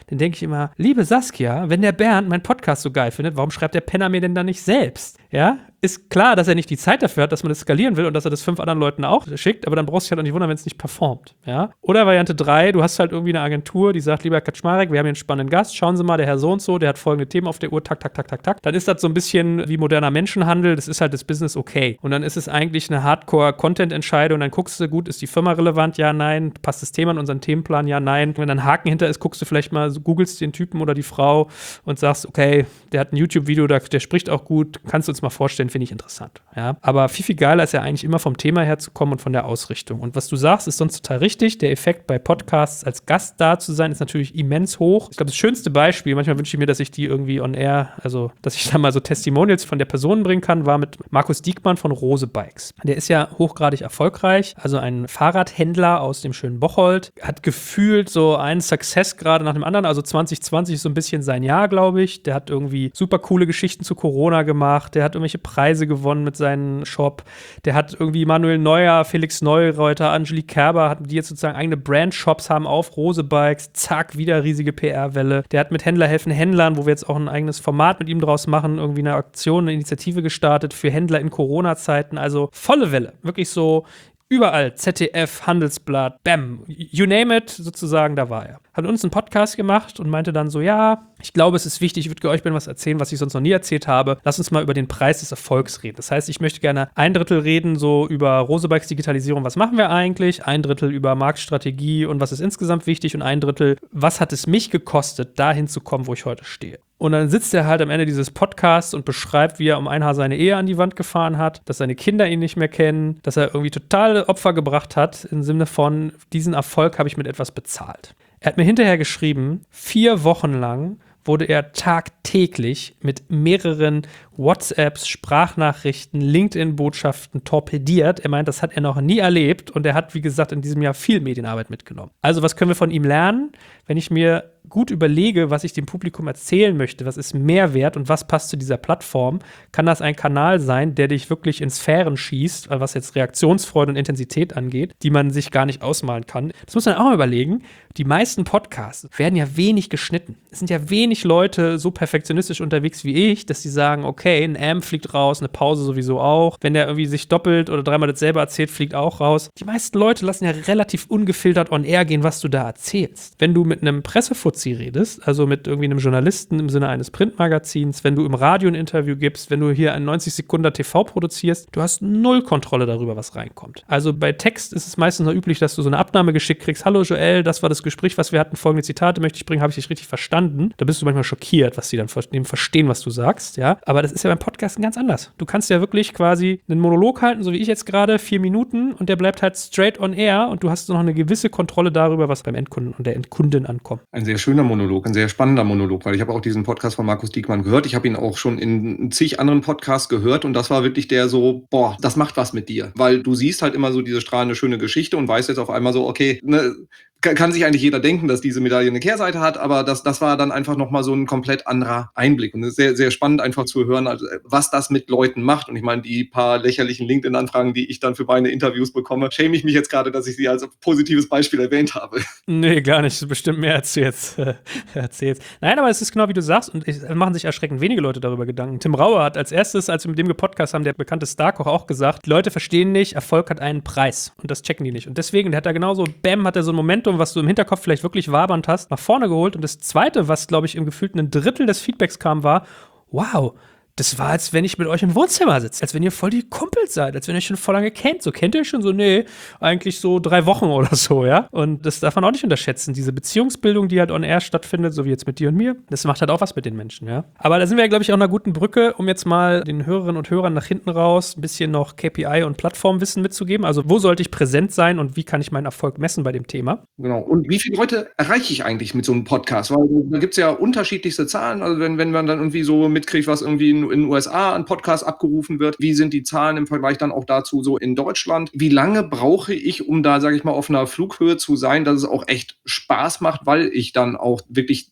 dann denke ich immer, liebe Saskia, wenn der Bernd meinen Podcast so geil findet, warum schreibt der Penner mir denn dann nicht selbst? Ja, ist klar, dass er nicht die Zeit dafür hat, dass man das skalieren will und dass er das 5 anderen Leuten auch schickt, aber dann brauchst du dich halt auch nicht wundern, wenn es nicht performt. Ja? Oder Variante 3, du hast halt irgendwie eine Agentur, die sagt, lieber Herr Kaczmarek, wir haben hier einen spannenden Gast, schauen Sie mal, der Herr so und so, der hat folgende Themen auf der Uhr, tak, tak, tak, tak, tak. Dann ist das so ein bisschen wie moderner Menschenhandel, das ist halt das Business okay. Und dann ist es eigentlich eine Hardcore-Content-Entscheidung, dann guckst du, gut, ist die Firma relevant? Ja, nein. Passt das Thema in unseren Themenplan? Ja, nein. Wenn dann ein Haken hinter ist, guckst du vielleicht mal, googelst den Typen oder die Frau und sagst, okay, der hat ein YouTube-Video, der spricht auch gut, kannst du uns mal vorstellen, finde ich interessant. Ja? Aber viel, viel geiler ist ja eigentlich immer vom Thema her zu kommen und von der Ausrichtung. Und was du sagst, ist sonst total richtig. Der Effekt bei Podcasts als Gast da zu sein, ist natürlich immens hoch. Ich glaube, das schönste Beispiel, manchmal wünsche ich mir, dass ich die irgendwie on air, also dass ich da mal so Testimonials von der Person bringen kann, war mit Markus Diekmann von Rose Bikes. Der ist ja hochgradig erfolgreich, also ein Fahrradhändler aus dem schönen Bocholt, hat gefühlt so einen Success gerade nach dem anderen, also 2020 ist so ein bisschen sein Jahr, glaube ich. Der hat irgendwie super coole Geschichten zu Corona gemacht, der hat irgendwelche Preise gewonnen mit seinem Shop, der hat irgendwie Manuel Neuer, Felix Neureuter, Angelique Kerber, die jetzt sozusagen eigene Brand-Shops haben auf Rose Bikes, zack, wieder riesige PR-Welle. Der hat mit Händler helfen Händlern, wo wir jetzt auch ein eigenes Format mit ihm draus machen, irgendwie eine Aktion, eine Initiative gestartet für Händler in Corona-Zeiten, also volle Welle, wirklich so überall, ZDF, Handelsblatt, bam, you name it, sozusagen, da war er. Hat uns einen Podcast gemacht und meinte dann so, ja, ich glaube, es ist wichtig, ich würde euch was erzählen, was ich sonst noch nie erzählt habe. Lass uns mal über den Preis des Erfolgs reden. Das heißt, ich möchte gerne 1/3 reden, so über Rose Bikes Digitalisierung, was machen wir eigentlich? 1/3 über Marktstrategie und was ist insgesamt wichtig und 1/3, was hat es mich gekostet, dahin zu kommen, wo ich heute stehe. Und dann sitzt er halt am Ende dieses Podcasts und beschreibt, wie er um ein Haar seine Ehe an die Wand gefahren hat, dass seine Kinder ihn nicht mehr kennen, dass er irgendwie totale Opfer gebracht hat, im Sinne von, diesen Erfolg habe ich mit etwas bezahlt. Er hat mir hinterher geschrieben, 4 Wochen lang wurde er tagtäglich mit mehreren WhatsApps, Sprachnachrichten, LinkedIn-Botschaften torpediert. Er meint, das hat er noch nie erlebt und er hat, wie gesagt, in diesem Jahr viel Medienarbeit mitgenommen. Also was können wir von ihm lernen? Wenn ich mir gut überlege, was ich dem Publikum erzählen möchte, was ist Mehrwert und was passt zu dieser Plattform, kann das ein Kanal sein, der dich wirklich in Sphären schießt, was jetzt Reaktionsfreude und Intensität angeht, die man sich gar nicht ausmalen kann. Das muss man auch mal überlegen. Die meisten Podcasts werden ja wenig geschnitten. Es sind ja wenig Leute so perfektionistisch unterwegs wie ich, dass sie sagen, okay, ein Amp fliegt raus, eine Pause sowieso auch. Wenn der irgendwie sich doppelt oder 3-mal dasselbe erzählt, fliegt auch raus. Die meisten Leute lassen ja relativ ungefiltert on air gehen, was du da erzählst. Wenn du mit einem Pressefuzzi redest, also mit irgendwie einem Journalisten im Sinne eines Printmagazins, wenn du im Radio ein Interview gibst, wenn du hier ein 90-Sekunden TV produzierst, du hast 0 Kontrolle darüber, was reinkommt. Also bei Text ist es meistens noch üblich, dass du so eine Abnahme geschickt kriegst. Hallo Joel, das war das Gespräch, was wir hatten. Folgende Zitate möchte ich bringen, habe ich dich richtig verstanden? Da bist du manchmal schockiert, was sie dann verstehen, was du sagst, ja. Aber das ist ja beim Podcasten ganz anders. Du kannst ja wirklich quasi einen Monolog halten, so wie ich jetzt gerade, 4 Minuten und der bleibt halt straight on air und du hast noch eine gewisse Kontrolle darüber, was beim Endkunden und der Endkundin ankommt. Ein sehr schöner Monolog, ein sehr spannender Monolog, weil ich habe auch diesen Podcast von Markus Diekmann gehört. Ich habe ihn auch schon in zig anderen Podcasts gehört und das war wirklich der so, boah, das macht was mit dir. Weil du siehst halt immer so diese strahlende, schöne Geschichte und weißt jetzt auf einmal so, okay, ne, kann sich eigentlich jeder denken, dass diese Medaille eine Kehrseite hat, aber das war dann einfach nochmal so ein komplett anderer Einblick. Und es ist sehr, sehr spannend einfach zu hören, also, was das mit Leuten macht. Und ich meine, die paar lächerlichen LinkedIn-Anfragen, die ich dann für meine Interviews bekomme, schäme ich mich jetzt gerade, dass ich sie als positives Beispiel erwähnt habe. Nee, gar nicht. Das ist bestimmt mehr, als du jetzt erzählst. Nein, aber es ist genau wie du sagst und es machen sich erschreckend wenige Leute darüber Gedanken. Tim Raue hat als erstes, als wir mit dem gepodcast haben, der bekannte Starkoch auch gesagt, die Leute verstehen nicht, Erfolg hat einen Preis und das checken die nicht. Und deswegen, der hat da genauso, bam, hat er so ein Momentum, was du im Hinterkopf vielleicht wirklich wabernd hast, nach vorne geholt. Und das Zweite, was, glaube ich, im gefühlten 1/3 des Feedbacks kam, war, wow, das war, als wenn ich mit euch im Wohnzimmer sitze, als wenn ihr voll die Kumpels seid, als wenn ihr euch schon voll lange kennt. So kennt ihr euch schon so, nee, eigentlich so 3 Wochen oder so, ja. Und das darf man auch nicht unterschätzen. Diese Beziehungsbildung, die halt on air stattfindet, so wie jetzt mit dir und mir, das macht halt auch was mit den Menschen, ja. Aber da sind wir, glaube ich, auch einer guten Brücke, um jetzt mal den Hörerinnen und Hörern nach hinten raus ein bisschen noch KPI und Plattformwissen mitzugeben. Also wo sollte ich präsent sein und wie kann ich meinen Erfolg messen bei dem Thema? Genau. Und wie viele Leute erreiche ich eigentlich mit so einem Podcast? Weil da gibt es ja unterschiedlichste Zahlen. Also wenn man dann irgendwie so mitkriegt, was irgendwie in den USA an Podcasts abgerufen wird, wie sind die Zahlen im Vergleich dann auch dazu so in Deutschland? Wie lange brauche ich, um da, sage ich mal, auf einer Flughöhe zu sein, dass es auch echt Spaß macht, weil ich dann auch wirklich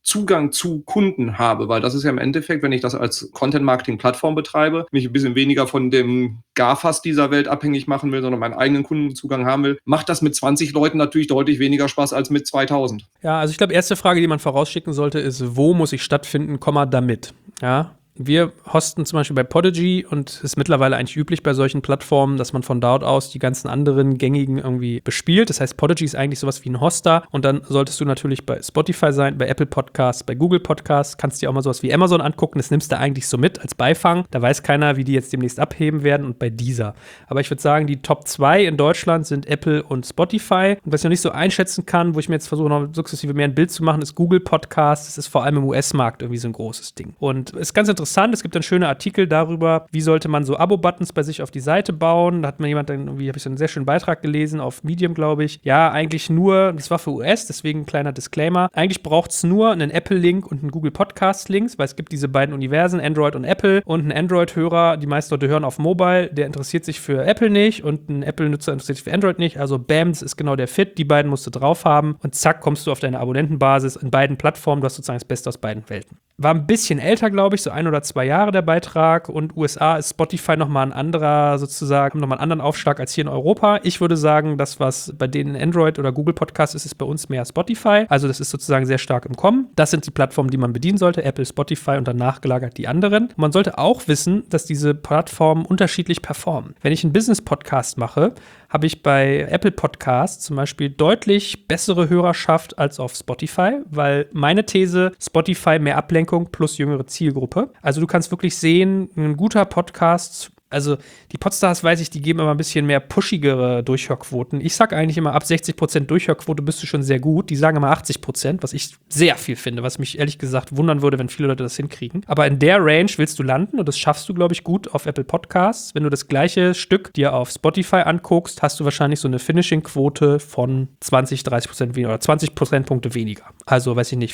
Zugang zu Kunden habe, weil das ist ja im Endeffekt, wenn ich das als Content-Marketing-Plattform betreibe, mich ein bisschen weniger von dem GAFAs dieser Welt abhängig machen will, sondern meinen eigenen Kundenzugang haben will, macht das mit 20 Leuten natürlich deutlich weniger Spaß als mit 2000. Ja, also ich glaube, erste Frage, die man vorausschicken sollte, ist, wo muss ich stattfinden, damit? Ja. Wir hosten zum Beispiel bei Podigy und es ist mittlerweile eigentlich üblich bei solchen Plattformen, dass man von dort aus die ganzen anderen gängigen irgendwie bespielt. Das heißt, Podigy ist eigentlich sowas wie ein Hoster und dann solltest du natürlich bei Spotify sein, bei Apple Podcasts, bei Google Podcasts, kannst dir auch mal sowas wie Amazon angucken, das nimmst du eigentlich so mit als Beifang. Da weiß keiner, wie die jetzt demnächst abheben werden und bei Deezer. Aber ich würde sagen, die Top 2 in Deutschland sind Apple und Spotify. Und was ich noch nicht so einschätzen kann, wo ich mir jetzt versuche, noch sukzessive mehr ein Bild zu machen, ist Google Podcasts. Das ist vor allem im US-Markt irgendwie so ein großes Ding. Und es ist ganz interessant, es gibt dann schöne Artikel darüber, wie sollte man so Abo-Buttons bei sich auf die Seite bauen. Da hat mir jemand dann irgendwie, habe ich so einen sehr schönen Beitrag gelesen auf Medium, glaube ich. Ja, eigentlich nur, das war für US, deswegen ein kleiner Disclaimer. Eigentlich braucht es nur einen Apple-Link und einen Google Podcast-Links, weil es gibt diese beiden Universen, Android und Apple. Und ein Android-Hörer, die meisten Leute hören auf Mobile, der interessiert sich für Apple nicht und ein Apple-Nutzer interessiert sich für Android nicht. Also bam, das ist genau der Fit. Die beiden musst du drauf haben und zack, kommst du auf deine Abonnentenbasis in beiden Plattformen. Du hast sozusagen das Beste aus beiden Welten. War ein bisschen älter, glaube ich, so 1 oder 2 Jahre der Beitrag und USA ist Spotify nochmal ein anderer, sozusagen, nochmal einen anderen Aufschlag als hier in Europa. Ich würde sagen, das, was bei denen Android oder Google Podcast ist, ist bei uns mehr Spotify. Also das ist sozusagen sehr stark im Kommen. Das sind die Plattformen, die man bedienen sollte, Apple, Spotify und danach gelagert die anderen. Man sollte auch wissen, dass diese Plattformen unterschiedlich performen. Wenn ich einen Business-Podcast mache, habe ich bei Apple Podcasts zum Beispiel deutlich bessere Hörerschaft als auf Spotify, weil meine These, Spotify mehr Ablenkung plus jüngere Zielgruppe. Also du kannst wirklich sehen, ein guter Podcast, also die Podstars, weiß ich, die geben immer ein bisschen mehr pushigere Durchhörquoten. Ich sag eigentlich immer, ab 60% Durchhörquote bist du schon sehr gut. Die sagen immer 80%, was ich sehr viel finde, was mich ehrlich gesagt wundern würde, wenn viele Leute das hinkriegen. Aber in der Range willst du landen und das schaffst du, glaube ich, gut auf Apple Podcasts. Wenn du das gleiche Stück dir auf Spotify anguckst, hast du wahrscheinlich so eine Finishing-Quote von 20-30% weniger oder 20 Prozentpunkte weniger. Also, weiß ich nicht,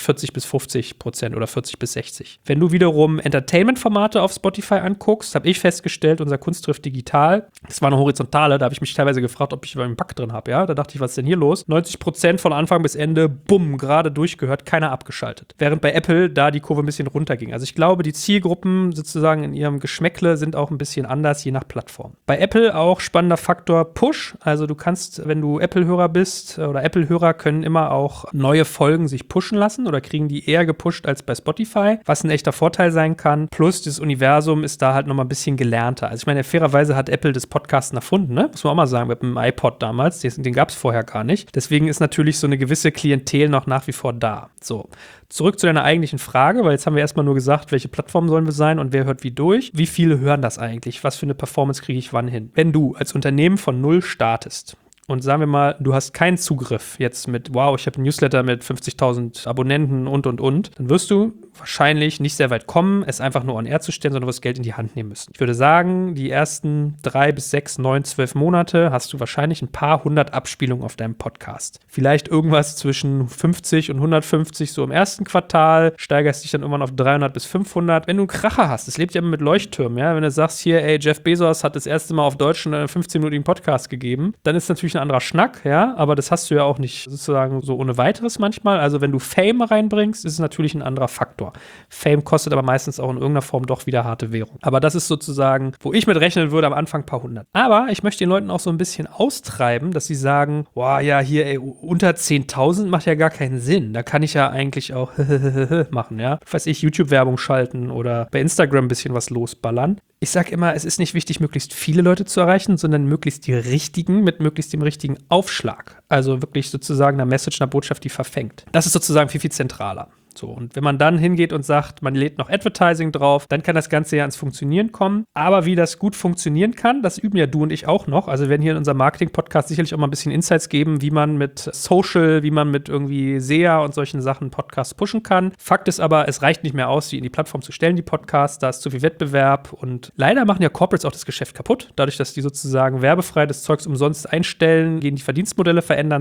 40-50% oder 40-60. Wenn du wiederum Entertainment-Formate auf Spotify anguckst, habe ich festgestellt, unser Kunstdrift Digital, das war eine horizontale, da habe ich mich teilweise gefragt, ob ich einen Bug drin habe, ja, da dachte ich, was ist denn hier los? 90% von Anfang bis Ende, bumm, gerade durchgehört, keiner abgeschaltet. Während bei Apple da die Kurve ein bisschen runterging. Also ich glaube, die Zielgruppen sozusagen in ihrem Geschmäckle sind auch ein bisschen anders, je nach Plattform. Bei Apple auch spannender Faktor Push, also du kannst, wenn du Apple-Hörer bist oder Apple-Hörer können immer auch neue Folgen sich pushen lassen oder kriegen die eher gepusht als bei Spotify, was ein echter Vorteil sein kann. Plus, das Universum ist da halt nochmal ein bisschen gelernter. Also ich meine, fairerweise hat Apple das Podcasten erfunden, ne? Muss man auch mal sagen, mit dem iPod damals, den gab es vorher gar nicht. Deswegen ist natürlich so eine gewisse Klientel noch nach wie vor da. So, zurück zu deiner eigentlichen Frage, weil jetzt haben wir erstmal nur gesagt, welche Plattform sollen wir sein und wer hört wie durch. Wie viele hören das eigentlich? Was für eine Performance kriege ich wann hin? Wenn du als Unternehmen von null startest, und sagen wir mal, du hast keinen Zugriff jetzt mit, wow, ich habe einen Newsletter mit 50.000 Abonnenten und, dann wirst du wahrscheinlich nicht sehr weit kommen, es einfach nur on air zu stellen, sondern du wirst Geld in die Hand nehmen müssen. Ich würde sagen, die ersten 3 bis 6, 9, 12 Monate hast du wahrscheinlich ein paar 100 Abspielungen auf deinem Podcast. Vielleicht irgendwas zwischen 50 und 150 so im ersten Quartal, steigerst dich dann irgendwann auf 300 bis 500. Wenn du einen Kracher hast, es lebt ja immer mit Leuchttürmen, ja, wenn du sagst hier, ey, Jeff Bezos hat das erste Mal auf Deutsch einen 15-minütigen Podcast gegeben, dann ist natürlich ein anderer Schnack, ja, aber das hast du ja auch nicht sozusagen so ohne weiteres manchmal. Also wenn du Fame reinbringst, ist es natürlich ein anderer Faktor. Fame kostet aber meistens auch in irgendeiner Form doch wieder harte Währung. Aber das ist sozusagen, wo ich mit rechnen würde, am Anfang ein paar hundert. Aber ich möchte den Leuten auch so ein bisschen austreiben, dass sie sagen, boah, ja, hier, ey, unter 10.000 macht ja gar keinen Sinn. Da kann ich ja eigentlich auch machen, ja. Weiß ich, YouTube-Werbung schalten oder bei Instagram ein bisschen was losballern. Ich sag immer, es ist nicht wichtig, möglichst viele Leute zu erreichen, sondern möglichst die richtigen mit möglichst dem richtigen Aufschlag. Also wirklich sozusagen einer Message, einer Botschaft, die verfängt. Das ist sozusagen viel, viel zentraler. So, und wenn man dann hingeht und sagt, man lädt noch Advertising drauf, dann kann das Ganze ja ans Funktionieren kommen. Aber wie das gut funktionieren kann, das üben ja du und ich auch noch. Also wir werden hier in unserem Marketing-Podcast sicherlich auch mal ein bisschen Insights geben, wie man mit Social, wie man mit irgendwie SEA und solchen Sachen Podcasts pushen kann. Fakt ist aber, es reicht nicht mehr aus, die in die Plattform zu stellen, die Podcasts. Da ist zu viel Wettbewerb und leider machen ja Corporates auch das Geschäft kaputt. Dadurch, dass die sozusagen werbefrei das Zeugs umsonst einstellen, gehen die Verdienstmodelle, verändern sich.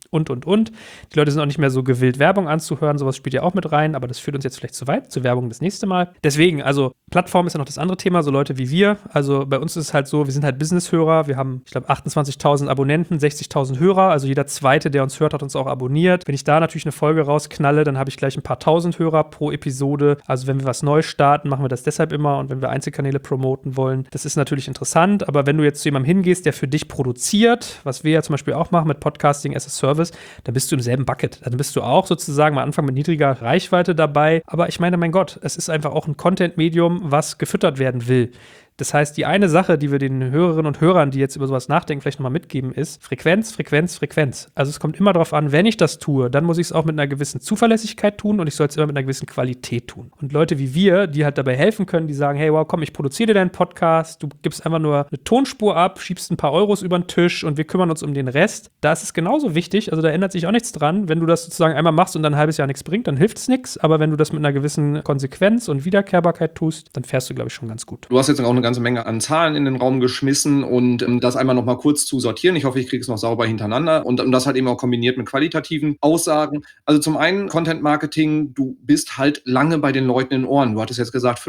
und. Die Leute sind auch nicht mehr so gewillt, Werbung anzuhören. Sowas spielt ja auch mit rein, aber das führt uns jetzt vielleicht zu weit, zur Werbung das nächste Mal. Deswegen, also Plattform ist ja noch das andere Thema, so Leute wie wir. Also bei uns ist es halt so, wir sind halt Business-Hörer. Wir haben, ich glaube, 28.000 Abonnenten, 60.000 Hörer. Also jeder Zweite, der uns hört, hat uns auch abonniert. Wenn ich da natürlich eine Folge rausknalle, dann habe ich gleich ein paar tausend Hörer pro Episode. Also wenn wir was neu starten, machen wir das deshalb immer. Und wenn wir Einzelkanäle promoten wollen, das ist natürlich interessant. Aber wenn du jetzt zu jemandem hingehst, der für dich produziert, was wir ja zum Beispiel auch machen mit Podcasting as a Service, dann bist du im selben Bucket. Dann bist du auch sozusagen am Anfang mit niedriger Reichweite dabei. Aber ich meine, mein Gott, es ist einfach auch ein Content-Medium, was gefüttert werden will. Das heißt, die eine Sache, die wir den Hörerinnen und Hörern, die jetzt über sowas nachdenken, vielleicht nochmal mitgeben, ist Frequenz. Also es kommt immer darauf an, wenn ich das tue, dann muss ich es auch mit einer gewissen Zuverlässigkeit tun und ich soll es immer mit einer gewissen Qualität tun. Und Leute wie wir, die halt dabei helfen können, die sagen, hey, wow, komm, ich produziere dir deinen Podcast, du gibst einfach nur eine Tonspur ab, schiebst ein paar Euros über den Tisch und wir kümmern uns um den Rest. Da ist es genauso wichtig, also da ändert sich auch nichts dran. Wenn du das sozusagen einmal machst und dann ein halbes Jahr nichts bringt, dann hilft es nichts. Aber wenn du das mit einer gewissen Konsequenz und Wiederkehrbarkeit tust, dann fährst du, glaube ich, schon ganz gut. Du hast jetzt auch eine ganze Menge an Zahlen in den Raum geschmissen und das einmal noch mal kurz zu sortieren. Ich hoffe, ich kriege es noch sauber hintereinander und das halt eben auch kombiniert mit qualitativen Aussagen. Also zum einen Content Marketing, du bist halt lange bei den Leuten in den Ohren. Du hattest jetzt gesagt,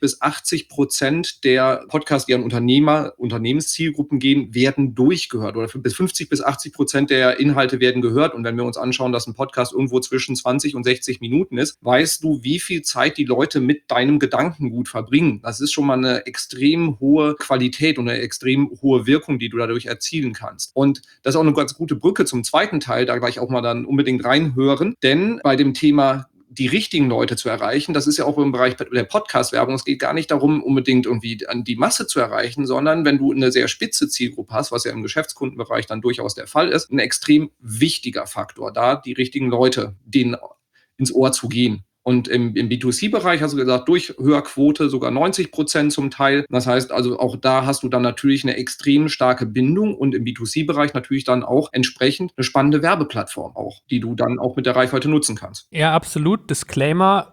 50-80% der Podcasts, die an Unternehmenszielgruppen gehen, werden durchgehört oder bis 50-80% der Inhalte werden gehört. Und wenn wir uns anschauen, dass ein Podcast irgendwo zwischen 20 und 60 Minuten ist, weißt du, wie viel Zeit die Leute mit deinem Gedankengut verbringen. Das ist schon mal eine extrem hohe Qualität und eine extrem hohe Wirkung, die du dadurch erzielen kannst. Und das ist auch eine ganz gute Brücke zum zweiten Teil, da gleich auch mal dann unbedingt reinhören, denn bei dem Thema die richtigen Leute zu erreichen, das ist ja auch im Bereich der Podcast-Werbung, es geht gar nicht darum, unbedingt irgendwie an die Masse zu erreichen, sondern wenn du eine sehr spitze Zielgruppe hast, was ja im Geschäftskundenbereich dann durchaus der Fall ist, ein extrem wichtiger Faktor, da die richtigen Leute denen ins Ohr zu gehen. Und im B2C-Bereich hast du gesagt, Durchhörquote sogar 90% zum Teil. Das heißt also, auch da hast du dann natürlich eine extrem starke Bindung und im B2C-Bereich natürlich dann auch entsprechend eine spannende Werbeplattform auch, die du dann auch mit der Reichweite nutzen kannst. Ja, absolut. Disclaimer,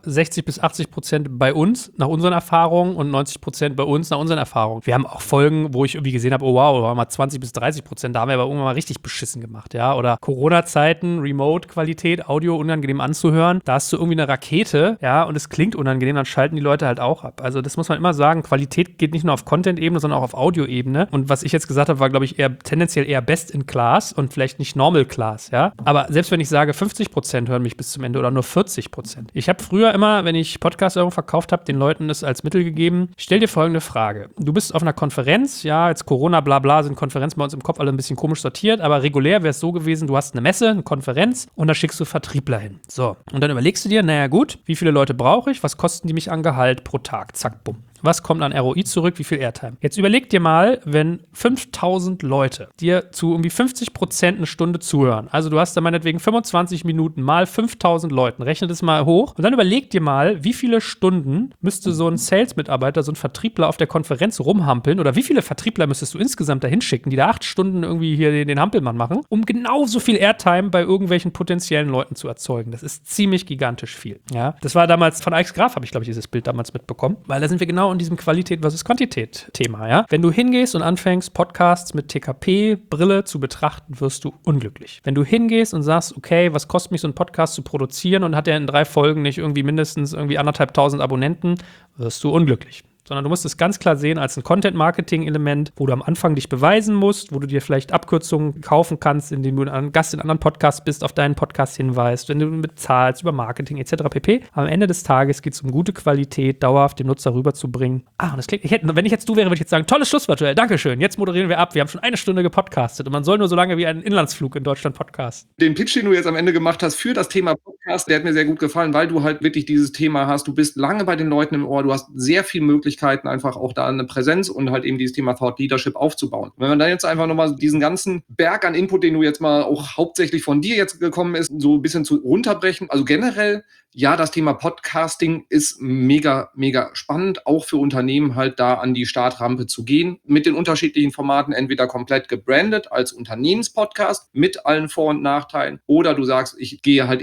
60-80% bei uns nach unseren Erfahrungen und 90% bei uns nach unseren Erfahrungen. Wir haben auch Folgen, wo ich irgendwie gesehen habe, oh wow, da waren mal 20-30%, da haben wir aber irgendwann mal richtig beschissen gemacht, ja. Oder Corona-Zeiten, Remote-Qualität, Audio unangenehm anzuhören, da hast du irgendwie eine Rakete, ja, und es klingt unangenehm, dann schalten die Leute halt auch ab. Also das muss man immer sagen, Qualität geht nicht nur auf Content-Ebene, sondern auch auf Audio-Ebene. Und was ich jetzt gesagt habe, war, glaube ich, tendenziell eher Best in Class und vielleicht nicht Normal Class, ja. Aber selbst wenn ich sage, 50% hören mich bis zum Ende oder nur 40%. Ich habe früher immer, wenn ich Podcast-Werbung verkauft habe, den Leuten das als Mittel gegeben. Stell dir folgende Frage. Du bist auf einer Konferenz, ja, jetzt Corona, bla bla, sind Konferenzen bei uns im Kopf alle ein bisschen komisch sortiert, aber regulär wäre es so gewesen, du hast eine Messe, eine Konferenz und da schickst du Vertriebler hin. So, und dann überlegst du dir, naja gut, wie viele Leute brauche ich, was kosten die mich an Gehalt pro Tag, zack, bumm. Was kommt an ROI zurück, wie viel Airtime? Jetzt überleg dir mal, wenn 5000 Leute dir zu irgendwie 50% eine Stunde zuhören, also du hast da meinetwegen 25 Minuten mal 5000 Leuten, rechne das mal hoch und dann überleg dir mal, wie viele Stunden müsste so ein Sales-Mitarbeiter, so ein Vertriebler auf der Konferenz rumhampeln oder wie viele Vertriebler müsstest du insgesamt dahin schicken, die da 8 Stunden irgendwie hier den Hampelmann machen, um genauso viel Airtime bei irgendwelchen potenziellen Leuten zu erzeugen. Das ist ziemlich gigantisch viel. Ja? Das war damals von Alex Graf, habe ich glaube ich dieses Bild damals mitbekommen, weil da sind wir genau in diesem Qualität versus Quantität-Thema, ja. Wenn du hingehst und anfängst, Podcasts mit TKP-Brille zu betrachten, wirst du unglücklich. Wenn du hingehst und sagst, okay, was kostet mich so ein Podcast zu produzieren und hat er in 3 Folgen nicht irgendwie mindestens irgendwie 1.500 Abonnenten, wirst du unglücklich. Sondern du musst es ganz klar sehen als ein Content-Marketing-Element, wo du am Anfang dich beweisen musst, wo du dir vielleicht Abkürzungen kaufen kannst, indem du ein Gast in anderen Podcasts bist, auf deinen Podcast hinweist, wenn du bezahlst über Marketing etc. pp. Am Ende des Tages geht es um gute Qualität, dauerhaft dem Nutzer rüberzubringen. Und das klingt, wenn ich jetzt du wäre, würde ich jetzt sagen, tolles Schlusswort, Joel, Dankeschön, jetzt moderieren wir ab, wir haben schon 1 Stunde gepodcastet und man soll nur so lange wie einen Inlandsflug in Deutschland podcasten. Den Pitch, den du jetzt am Ende gemacht hast für das Thema Podcast, der hat mir sehr gut gefallen, weil du halt wirklich dieses Thema hast, du bist lange bei den Leuten im Ohr, du hast sehr viele Möglichkeiten, einfach auch da eine Präsenz und halt eben dieses Thema Thought Leadership aufzubauen. Wenn man dann jetzt einfach nochmal diesen ganzen Berg an Input, den du jetzt mal auch hauptsächlich von dir jetzt gekommen ist, so ein bisschen zu runterbrechen, also generell, ja, das Thema Podcasting ist mega, mega spannend, auch für Unternehmen halt da an die Startrampe zu gehen, mit den unterschiedlichen Formaten, entweder komplett gebrandet als Unternehmenspodcast mit allen Vor- und Nachteilen oder du sagst, ich gehe halt eben unter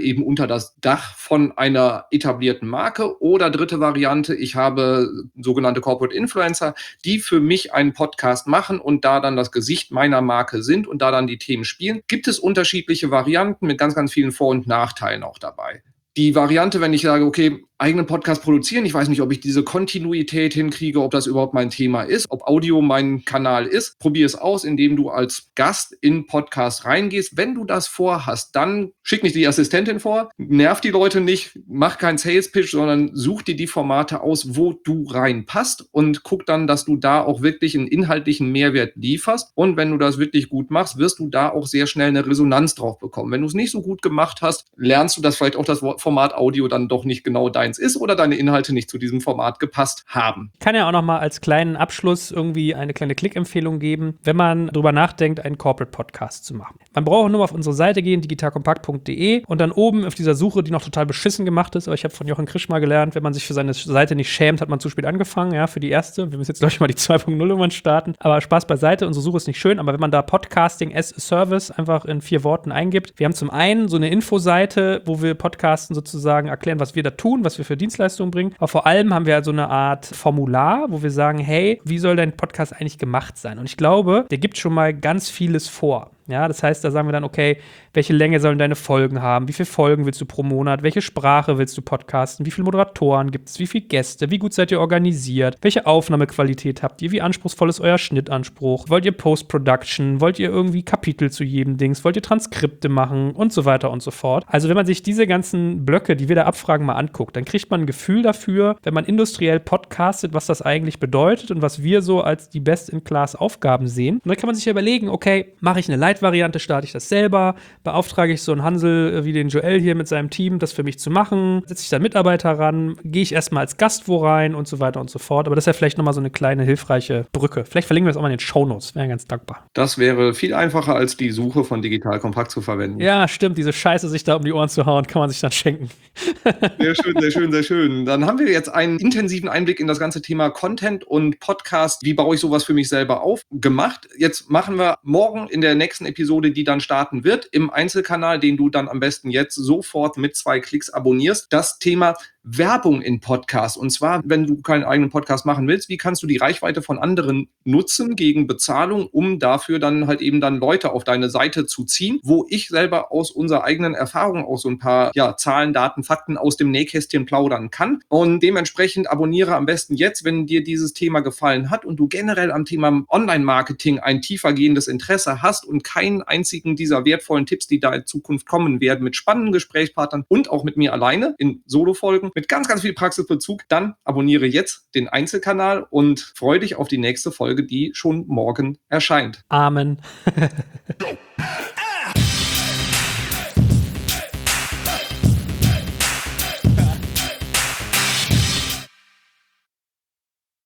das Dach von einer etablierten Marke. Oder dritte Variante, ich habe sogenannte Corporate Influencer, die für mich einen Podcast machen und da dann das Gesicht meiner Marke sind und da dann die Themen spielen. Gibt es unterschiedliche Varianten mit ganz, ganz vielen Vor- und Nachteilen auch dabei. Die Variante, wenn ich sage, okay, eigenen Podcast produzieren, ich weiß nicht, ob ich diese Kontinuität hinkriege, ob das überhaupt mein Thema ist, ob Audio mein Kanal ist, probier es aus, indem du als Gast in Podcast reingehst. Wenn du das vorhast, dann schick nicht die Assistentin vor, nerv die Leute nicht, mach keinen Sales-Pitch, sondern such dir die Formate aus, wo du reinpasst und guck dann, dass du da auch wirklich einen inhaltlichen Mehrwert lieferst. Und wenn du das wirklich gut machst, wirst du da auch sehr schnell eine Resonanz drauf bekommen. Wenn du es nicht so gut gemacht hast, lernst du, dass vielleicht auch das Format Audio dann doch nicht genau deins ist oder deine Inhalte nicht zu diesem Format gepasst haben. Ich kann ja auch noch mal als kleinen Abschluss irgendwie eine kleine Klickempfehlung geben, wenn man darüber nachdenkt, einen Corporate-Podcast zu machen. Man braucht nur mal auf unsere Seite gehen, digitalkompakt.de, und dann oben auf dieser Suche, die noch total beschissen gemacht ist, aber ich habe von Jochen Krisch mal gelernt, wenn man sich für seine Seite nicht schämt, hat man zu spät angefangen, ja, für die erste. Wir müssen jetzt, glaube ich, mal die 2.0 irgendwann starten. Aber Spaß beiseite, unsere Suche ist nicht schön, aber wenn man da Podcasting as a Service einfach in 4 Worten eingibt, wir haben zum einen so eine Infoseite, wo wir Podcasten sozusagen erklären, was wir da tun, was wir für Dienstleistungen bringen. Aber vor allem haben wir halt so eine Art Formular, wo wir sagen, hey, wie soll dein Podcast eigentlich gemacht sein? Und ich glaube, der gibt schon mal ganz vieles vor. Ja, das heißt, da sagen wir dann, okay, welche Länge sollen deine Folgen haben? Wie viele Folgen willst du pro Monat? Welche Sprache willst du podcasten? Wie viele Moderatoren gibt es? Wie viele Gäste? Wie gut seid ihr organisiert? Welche Aufnahmequalität habt ihr? Wie anspruchsvoll ist euer Schnittanspruch? Wollt ihr Post-Production? Wollt ihr irgendwie Kapitel zu jedem Dings? Wollt ihr Transkripte machen? Und so weiter und so fort. Also wenn man sich diese ganzen Blöcke, die wir da abfragen, mal anguckt, dann kriegt man ein Gefühl dafür, wenn man industriell podcastet, was das eigentlich bedeutet und was wir so als die Best-in-Class-Aufgaben sehen. Und dann kann man sich überlegen, okay, mache ich eine Light-Variante, starte ich das selber, beauftrage ich so einen Hansel wie den Joel hier mit seinem Team, das für mich zu machen, setze ich da Mitarbeiter ran, gehe ich erstmal als Gast wo rein und so weiter und so fort. Aber das ist ja vielleicht nochmal so eine kleine, hilfreiche Brücke. Vielleicht verlinken wir das auch mal in den Shownotes, wäre ganz dankbar. Das wäre viel einfacher, als die Suche von Digital Kompakt zu verwenden. Ja, stimmt, diese Scheiße sich da um die Ohren zu hauen, kann man sich dann schenken. Sehr schön, sehr schön, sehr schön. Dann haben wir jetzt einen intensiven Einblick in das ganze Thema Content und Podcast. Wie baue ich sowas für mich selber auf? Gemacht. Jetzt machen wir morgen in der nächsten Episode, die dann starten wird, im Einzelkanal, den du dann am besten jetzt sofort mit 2 Klicks abonnierst, das Thema Werbung in Podcasts. Und zwar, wenn du keinen eigenen Podcast machen willst, wie kannst du die Reichweite von anderen nutzen gegen Bezahlung, um dafür dann halt eben dann Leute auf deine Seite zu ziehen, wo ich selber aus unserer eigenen Erfahrung auch so ein paar Zahlen, Daten, Fakten aus dem Nähkästchen plaudern kann. Und dementsprechend abonniere am besten jetzt, wenn dir dieses Thema gefallen hat und du generell am Thema Online-Marketing ein tiefergehendes Interesse hast und keinen einzigen dieser wertvollen Tipps, die da in Zukunft kommen werden, mit spannenden Gesprächspartnern und auch mit mir alleine in Solo-Folgen mit ganz, ganz viel Praxisbezug, dann abonniere jetzt den Einzelkanal und freue dich auf die nächste Folge, die schon morgen erscheint. Amen.